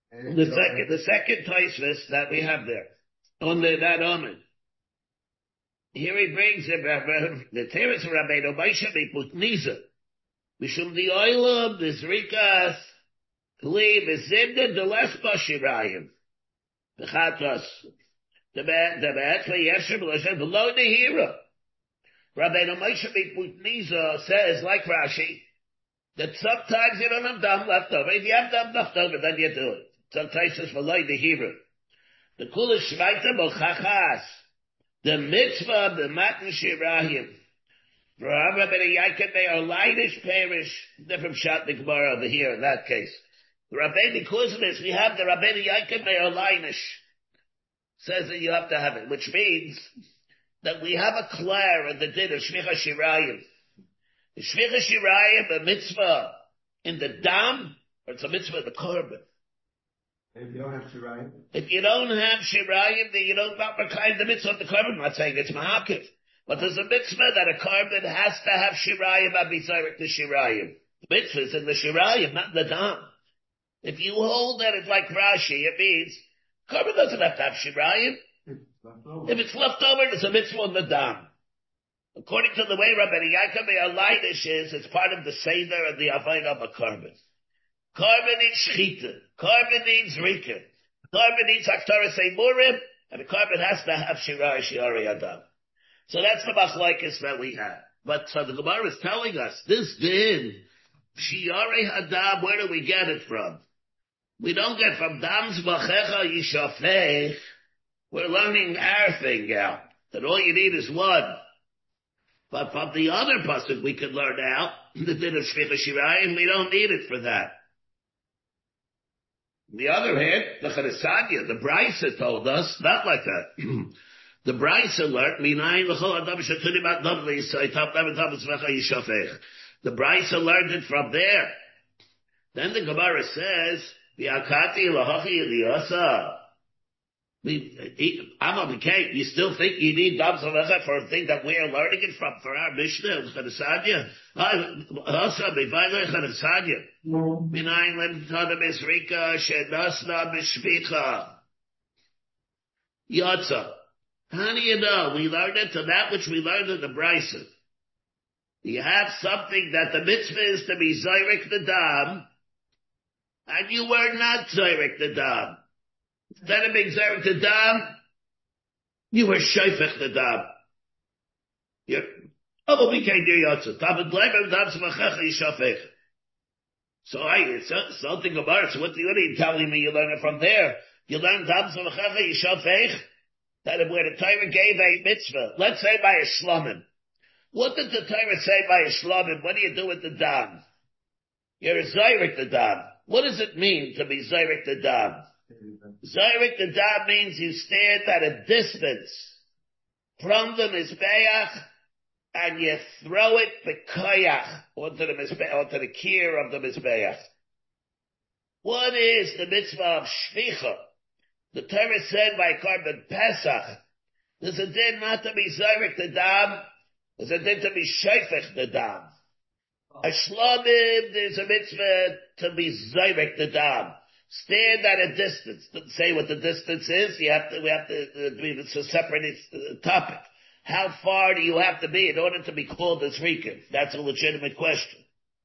The second Tosfos that we have there on that Amud. Here he brings the Teres of Rabbeinu Moshe Beputniza. Mishum the Oilam, the Zrikas, Kli, Bezimda, the Lespa Shirayim. The Chatos. The Be'etla Yesher, below the Hira. Rabbeinu Moshe Beputniza says, like Rashi, that sometimes you don't have dam left over. If you have dam left over, then you do it. Sometimes it's below the Hira. The Kula Shvaita Mochachas. The mitzvah of the Matan Shirayim. For Rabbeinu Yaakov, they are lightish parish, different shot the Gemara over here in that case. The Rabbeinu Kuzmis, we have the Rabbeinu Yaakov, they are lightish. Says that you have to have it, which means that we have a clear in the din of Shmicha Shirayim. The Shmicha Shirayim, a mitzvah in the dam, or it's a mitzvah in the korban. If you don't have Shirayim? If you don't have Shirayim, then you don't not recline the mitzvah of the korban. I'm not saying it's Mahakiv. But there's a mitzvah that a korban has to have Shirayim, Abizarek the Shirayim. The mitzvah is in the Shirayim, not in the dam. If you hold that it's like Rashi, it means korban doesn't have to have Shirayim. If it's left over, there's a mitzvah in the dam. According to the way Rabbeinu Yaakov Elidish is, it's part of the Seder and the Avodah of a korban. Korban needs Shechita. Korban needs Rika. Korban needs Haktorah Seimurim, and the korban has to have Shirayim Shiari Adam. So that's the machlokes that we have. But so the Gemara is telling us, this din, Shiari Adam, where do we get it from? We don't get from Dam's Bachecha Yishafech. We're learning our thing out. That all you need is one. But from the other pasuk we could learn out, the din of Shmicha Shirayim, we don't need it for that. On the other hand, the Chadasanya, the Brisa told us, not like that. The Brisa learned, the Brisa learned it from there. Then the Gemara says, you still think you need Dam Zavacha for a thing that we are learning it from, for our Mishnah, Chadasanya? Also, Chadasanya. Minayin lem tada misrika, shedasna bishvicha. Yotza. How do you know? We learned it to that which we learned in the Brisa. You have something that the mitzvah is to be Zayrik the Dam, and you were not Zayrik the Dam. Instead of being Zayrik the Dam, you were Shayfech the Dam. So it's something about it. So what are you telling me you learn it from there? You learn Dam Zavachecha Yishafech? That where the Torah gave a mitzvah, let's say by a shlomim. What did the Torah say by a shlomim? What do you do with the dam? You're a zayrik the dam. What does it mean to be zayrik the dam? Zayrik the dam means you stand at a distance from the mizbeach and you throw it b'koyach onto the kier of the mizbeach. What is the mitzvah of shvicha? The Torah said by korban Pesach, there's a din not to be zayrik the dam, there's a din to be shayfech the dam. A shlomim, there's a mitzvah to be zayrik the dam. Stand at a distance. Doesn't say what the distance is. We have to, it's a separate topic. How far do you have to be in order to be called as Rikin? That's a legitimate question.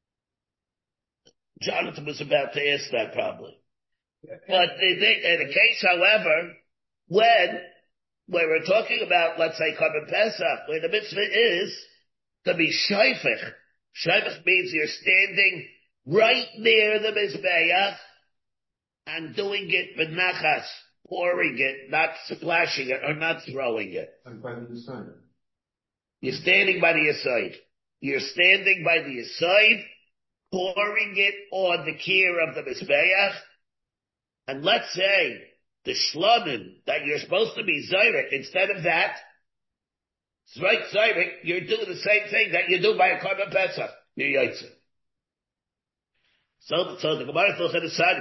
Jonathan was about to ask that probably. But in the case, however, when we're talking about, let's say, Korban Pesach, where the mitzvah is to be shayfech. Shayfech means you're standing right near the mizbeach and doing it b'nachas, pouring it, not splashing it or not throwing it. You're standing by the aside. You're standing by the aside, pouring it on the kier of the mizbeach. And let's say the shlomim that you're supposed to be zayrik, instead of that, right zayrik, you're doing the same thing that you do by a korban pesach. You're yaitzer. So the Gemara told us that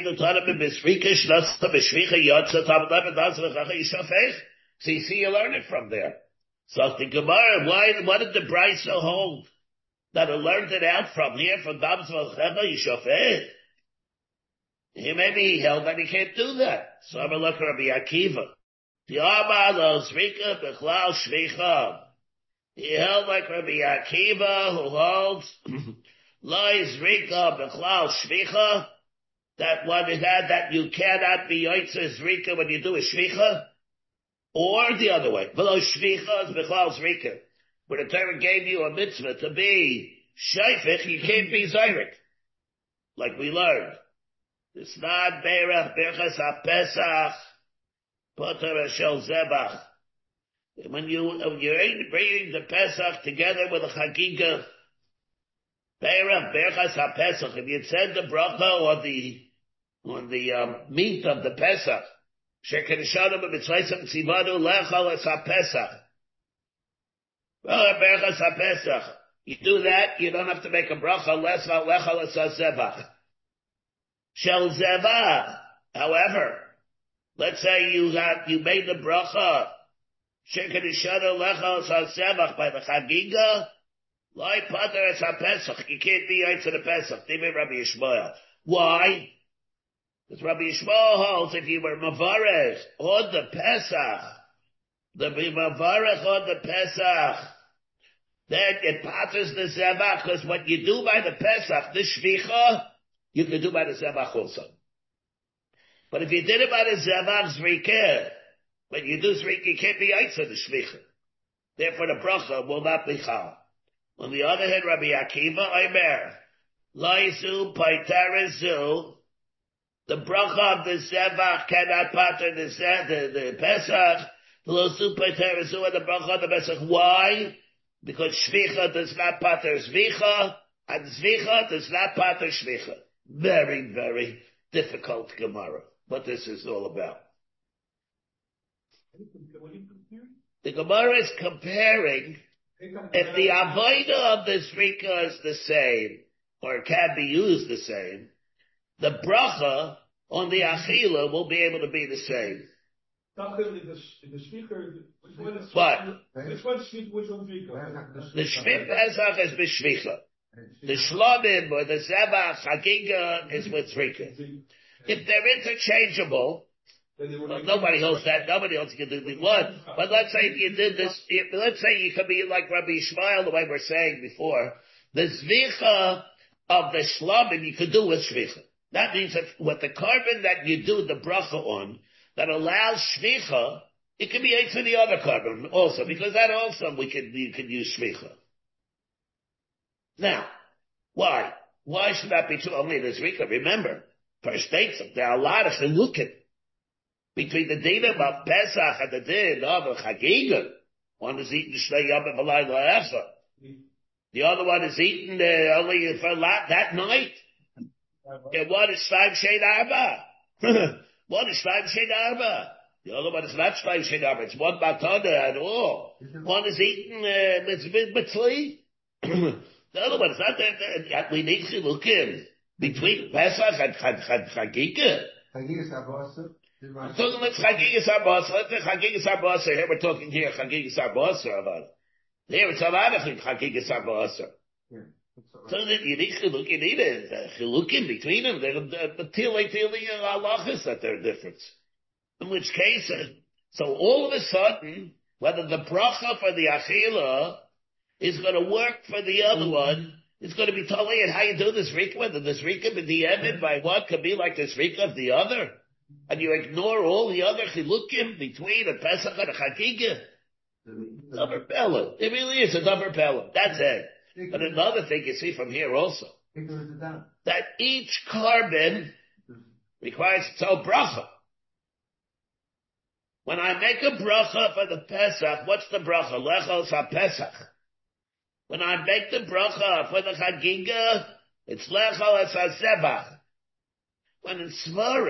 so you see, you learn it from there. So the Gemara, what did the Brisa hold that I learned it out from here from Dam Zvachecha Yishafeh? Maybe he held that he can't do that. So I'm going to look at Rabbi Akiva. The Abba lo zrika b'chlal shvicha. He held like Rabbi Akiva, who holds lo zrika b'chlal shvicha, that one is that you cannot be yotzei zrika when you do a shvicha, or the other way. Below shvicha is b'chlal zrika. When the Torah gave you a mitzvah to be shayfich, you can't be zayrik, like we learned. It's not berach berachas ha-pesach poter shel zebach. When you're bringing the Pesach together with a chagiga, berach berachas ha-pesach, if you said the bracha on the meat of the Pesach, shekedeshanu b'mitzvayim tzivanu lechal es ha-pesach. Berachas ha-pesach. You do that, you don't have to make a bracha lechal es ha-zebach. Shel zevach. However, let's say you made the bracha shekedeshanu lechal es ha-zebach by the chagiga, Loi pater es ha-pesach. You can't be out to the Pesach. Even Rabbi Yishmael. Why? Because Rabbi Yishmael holds if you were mavarech on the Pesach, then it paters the zevach, because what you do by the Pesach, the shvicha, you can do by the zevach also. But if you did it by the zevach zrikah, when you do zrikah, you can't be out to the shvicha. Therefore the bracha will not be chal. On the other hand, Rabbi Akiva, Omer, Laizu Paitarezu, the bracha of the Zevach cannot pater the Pesach, Laizu Paitarezu, and the bracha of the Pesach. Why? Because Shvicha does not pater Zvicha, and Zvicha does not pater Shvicha. Very, very difficult Gemara. What this is all about. The Gemara is comparing if the avodah of the zrika is the same, or can be used the same, the bracha on the achila will be able to be the same. But the shvit pesach is b'shvicha. The shlomim or the zebach chagiga is with zrika. If they're interchangeable, well, nobody holds that. Nobody else can do the one. But let's say if you did this, let's say you could be like Rabbi Yishmael, the way we're saying before. The zvicha of the shlomim you could do with shvicha. That means that with the carbon that you do the bracha on, that allows shvicha, it can be eight for the other carbon also, because that also you can use shvicha. Now, why? Why should that be true only the zrika? Remember, first states there are a lot of chilukim between the dinim of Pesach and the din of Chagiga. One is eaten Shnei Yom V'Layla Echa. The other one is eaten only for that night. And one is Shvaim Shein Arba. One is Shvaim Shein Arba. The other one is not Shvaim Shein Arba. It's one matana at all. One is eaten mitzvah. The other one is not there. We need to look in between Pesach and Chagiga. I'm talking about Chagigas Arbasa. Let's say Chagigas Arbasa. Here we're talking here Chagigas Arbasa about it. Here it's a lot of Chagigas Arbasa. So that you need a chilukim between them. The tili halachas that they're different. In which case, so all of a sudden, whether the bracha for the achila is going to work for the other one, it's going to be totally and how you do this rika, whether this rika in the end by one could be like this rika of the other. And you ignore all the other chilukim between a Pesach and a Chagiga. Davar Pella. It really is a Davar Pella. That's it. But another thing you see from here also, that each carbon requires its own bracha. When I make a bracha for the Pesach, what's the bracha? Lechos ha-Pesach. When I make the bracha for the Chagiga, it's Lechos ha-Zebach. When it's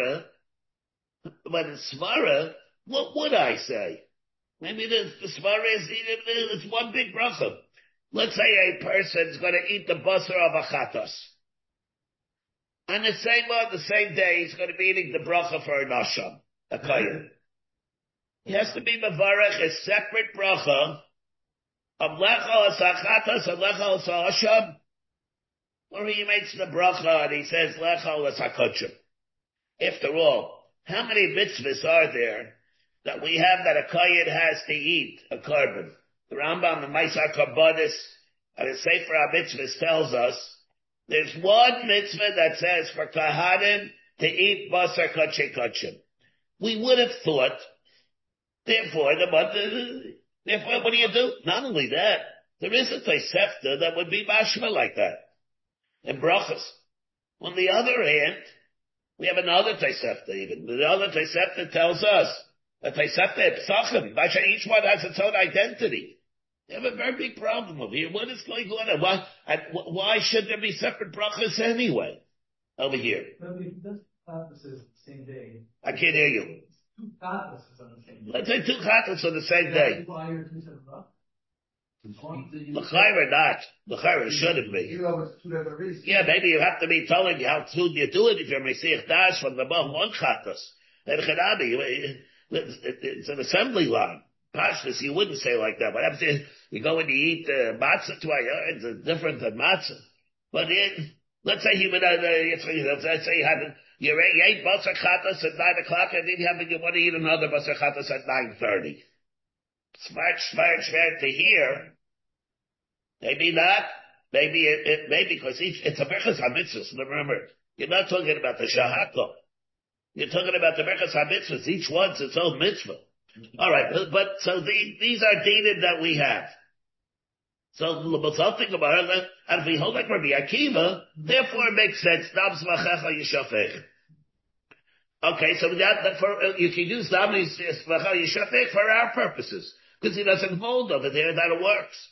Svara, what would I say? Maybe the Svara is it's one big bracha. Let's say a person's going to eat the basar of a chatas. And the same day, he's going to be eating the bracha for a nasham, a kayan. He has to be mevarech a separate bracha of lecha as chatas and lecha as asham. Or he makes the bracha and he says lecha as hakachim. After all, how many mitzvahs are there that we have that a kohen has to eat a carbon? The Rambam, the Maisar Karbonis, and the Sefer HaMitzvahs tells us there's one mitzvah that says for Kahanim to eat basar kachei kachim. We would have thought, therefore, what do you do? Not only that, there is a Tosefta that would be mashma like that. In brachas. On the other hand, we have another Tosefta even. The other Tosefta tells us, a Tosefta Pesachim, each one has its own identity. They have a very big problem over here. What is going on? Why should there be separate brachas anyway? Over here. This is the same day. I can't hear you. Two chatlas on the same day. Let's say two chatlas on the same day. L'chayra not. L'chayra shouldn't be. Yeah, maybe you have to be telling you how soon you do it if you're Mesiach Das from the Bach one chatlas. It's an assembly line. Pashtus, you wouldn't say like that. What happens is you go and you eat matzah twice. It's different than matzah. But let's say let's say you ate basar chatas at 9:00 and then you want to eat another basar chatas at 9:30. Smart to hear. Maybe not. Maybe because it's a berachas hamitzvahs. Remember, you're not talking about the shahako. You're talking about the berachas hamitzvahs. Each one's its own mitzvah. All right, but so these are dinim that we have. So something about it, and if we hold like Rabbi Akiva, therefore it makes sense. Okay, so you can use Dam Yishafech for our purposes, because he doesn't hold over there that it works.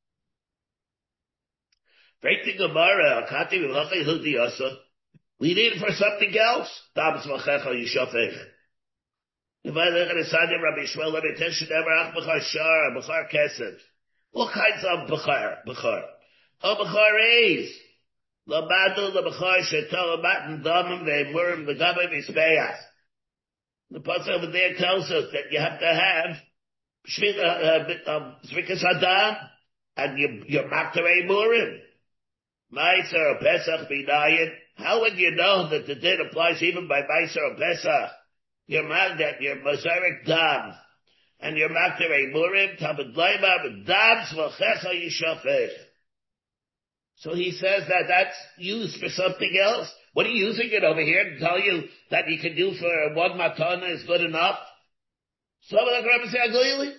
We need it for something else. Dam Yishafech. If I look at the side of Rabbi Shmuel, let me tell you, never B'char Shar, B'char Kesed. What kinds of B'char? Oh, B'char is. L'badu, l'B'char, Shetal, Matan, Damim, Ve'emurim, V'gabim, Isbeach. The pasuk over there tells us that you have to have Zrikas Hadam, and your Maktarei Murim. Meiser or Pesach B'dayin. How would you know that the din applies even by Meiser or Pesach? Your Mazarik Dam, and your Maktarei Murim, Tabed Laimah, Dam Zv'checha Yishafech. So he says that that's used for something else. What are you using it over here to tell you that you can do for one matana is good enough? Some of the Rabbi say Aglili.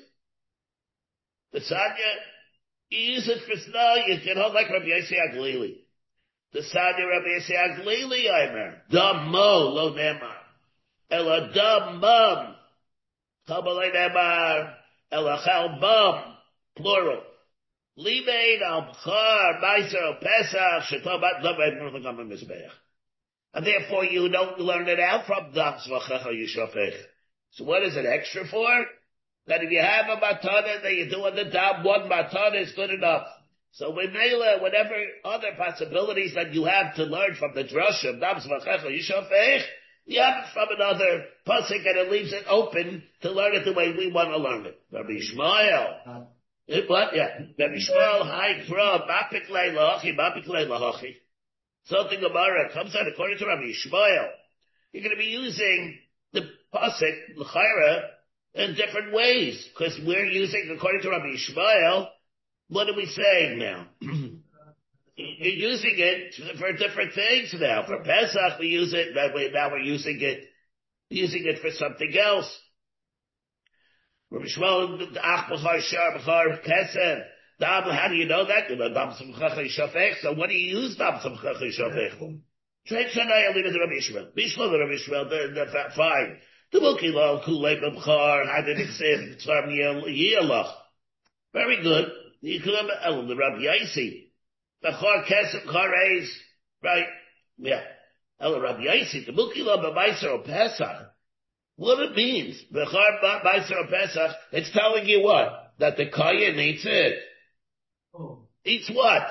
The Sanya, you use it for snow, you can hold like Rabbi Yossi Aglili. The Sanya Rabbi Yossi Aglili, Aimer. Damo lo nemar. Ela damam. Chabalei nemar. Ela chalbam. Plural. Limeid al-Bchar, Meiser al-Pesach, Shetobat Lamed Murlagam Mizbeach. And therefore you don't learn it out from Dam Zv'checha Yishafech. So what is it extra for? That if you have a matana that you do on the Dam, one matana is good enough. So whatever other possibilities that you have to learn from the Drashim, Dam Zv'checha Yishafech, you have it from another pasuk and it leaves it open to learn it the way we want to learn it. Rabbi Shmuel. What? Yeah. Rabbi Shmuel, hi, from Bapik Leilahachi. Something Gemara comes out according to Rabbi Shmuel. You're going to be using the pasuk, l'chayra, in different ways. Because we're using, according to Rabbi Shmuel, what are we saying now? You're using it for different things now. For Pesach, we use it, now we're using it for something else. Rabbi Shmuel, Ach B'char Shar B'char Kesed. Dam, how do you know that? Dam Samchacha Yishafech. So what do you use Dam Samchacha Yishafech? Trade Shanai, I'll leave it to Rabbi Shmuel. Bishlo to Rabbi Shmuel, fine. The Muki Lo, Kulei B'char, how did it say, Tzar Yelach? Very good. You could have, the Rabbi Yaisi. B'char Kesed, B'char Eis. Right? Yeah. El Rabbi Yaisi, the Muki Lo B'maiser Pesach. What it means, B'char Meiser Pesach, it's telling you what? That the Kohen eats it. Oh. Eats what?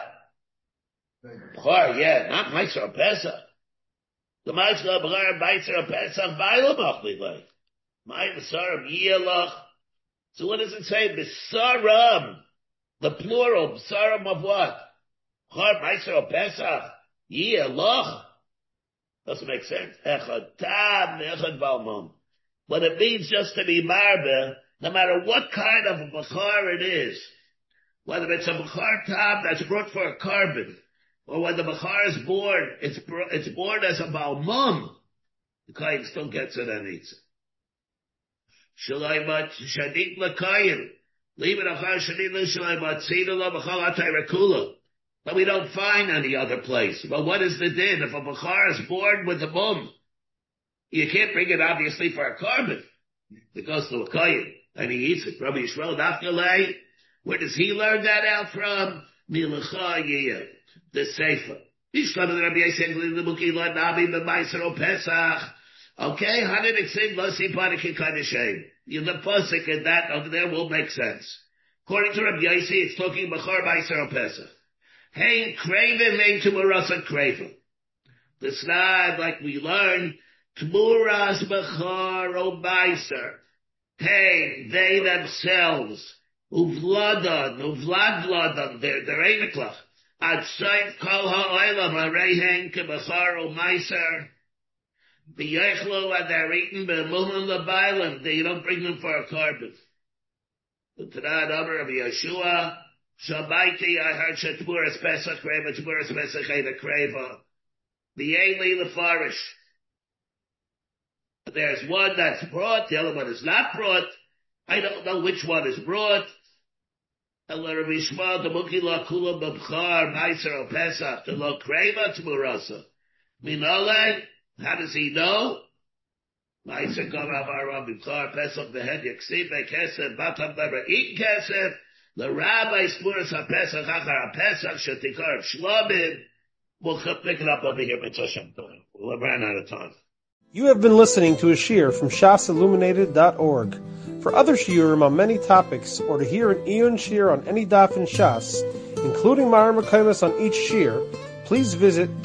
B'char, yeah, not Meiser Pesach. The Meiser Pesach, Ba'ila Machlilei. Meiser Yelach. So what does it say? B'saram. The plural, B'saram of what? B'char Meiser Pesach, Yelach. Doesn't make sense. Echad tab, echad balmum. But it means just to be marbe, no matter what kind of a bachar it is, whether it's a bachar tab that's brought for a carbon, or when the bachar is born, it's born as a balmum, the kain still gets it and eats it. Shalaymat shadit l'kayin. Leave it achar shadit l'shalaymat tzina lo b'chal atay rekula. But we don't find any other place. But what is the din? If a bachar is born with a mum, you can't bring it obviously for a carbon. It goes to a kayin and he eats it. Rabbi Yishmael Dafkalei, where does he learn that out from? Milacha yiyah, the Sefer. Okay, how did it sing? Lo sipanik kadeshem. The pasuk and that over there will make sense. According to Rabbi Yossi, it's talking bachar b'Yisrael Pesach. Hey, craven made to Marasa craven. The snad, like we learned, Tmuras bachar o b'Yisrael. Hey, they themselves, uvladan, they're einiklach. Ad sayf kol ha'olam harehen kebachar o meiser. B'yechlo, and they're eaten b'muhim l'bailim. They don't bring them for a carbon. The Tanad Amar of Yeshua, Shabaiti, I heard Shetmuras Pesach Kreva, Tmuras Pesach Eda Kreva. B'yeli l'farish. There's one that's brought, the other one is not brought. I don't know which one is brought. Ela Rabbi Yishmael, the Muki la Kula B'Bchar, Meiser o Pesach, the lo Kreva Tmurasa. Minole, how does he know? Meiser Gav Avar B'Bchar, Pesach Behed Yaksib, Bekesef, Batam Leber, Eat Kesef, the Rabbi Tmuras HaPesach, Achar HaPesach, Shetikar Shlomim. We'll pick it up over here, Mitzvah Shem. We'll run out of time. You have been listening to a shiur from shasilluminated.org. For other shiurim on many topics, or to hear an Iyun shiur on any daf in Shas, including Mara Mekaymas on each shiur, please visit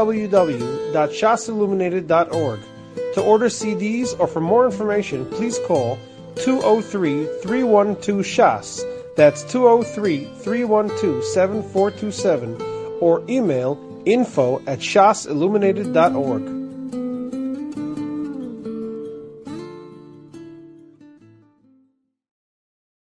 www.shasilluminated.org. To order CDs or for more information, please call 203-312-SHAS. That's 203-312-7427, or email info@shasilluminated.org.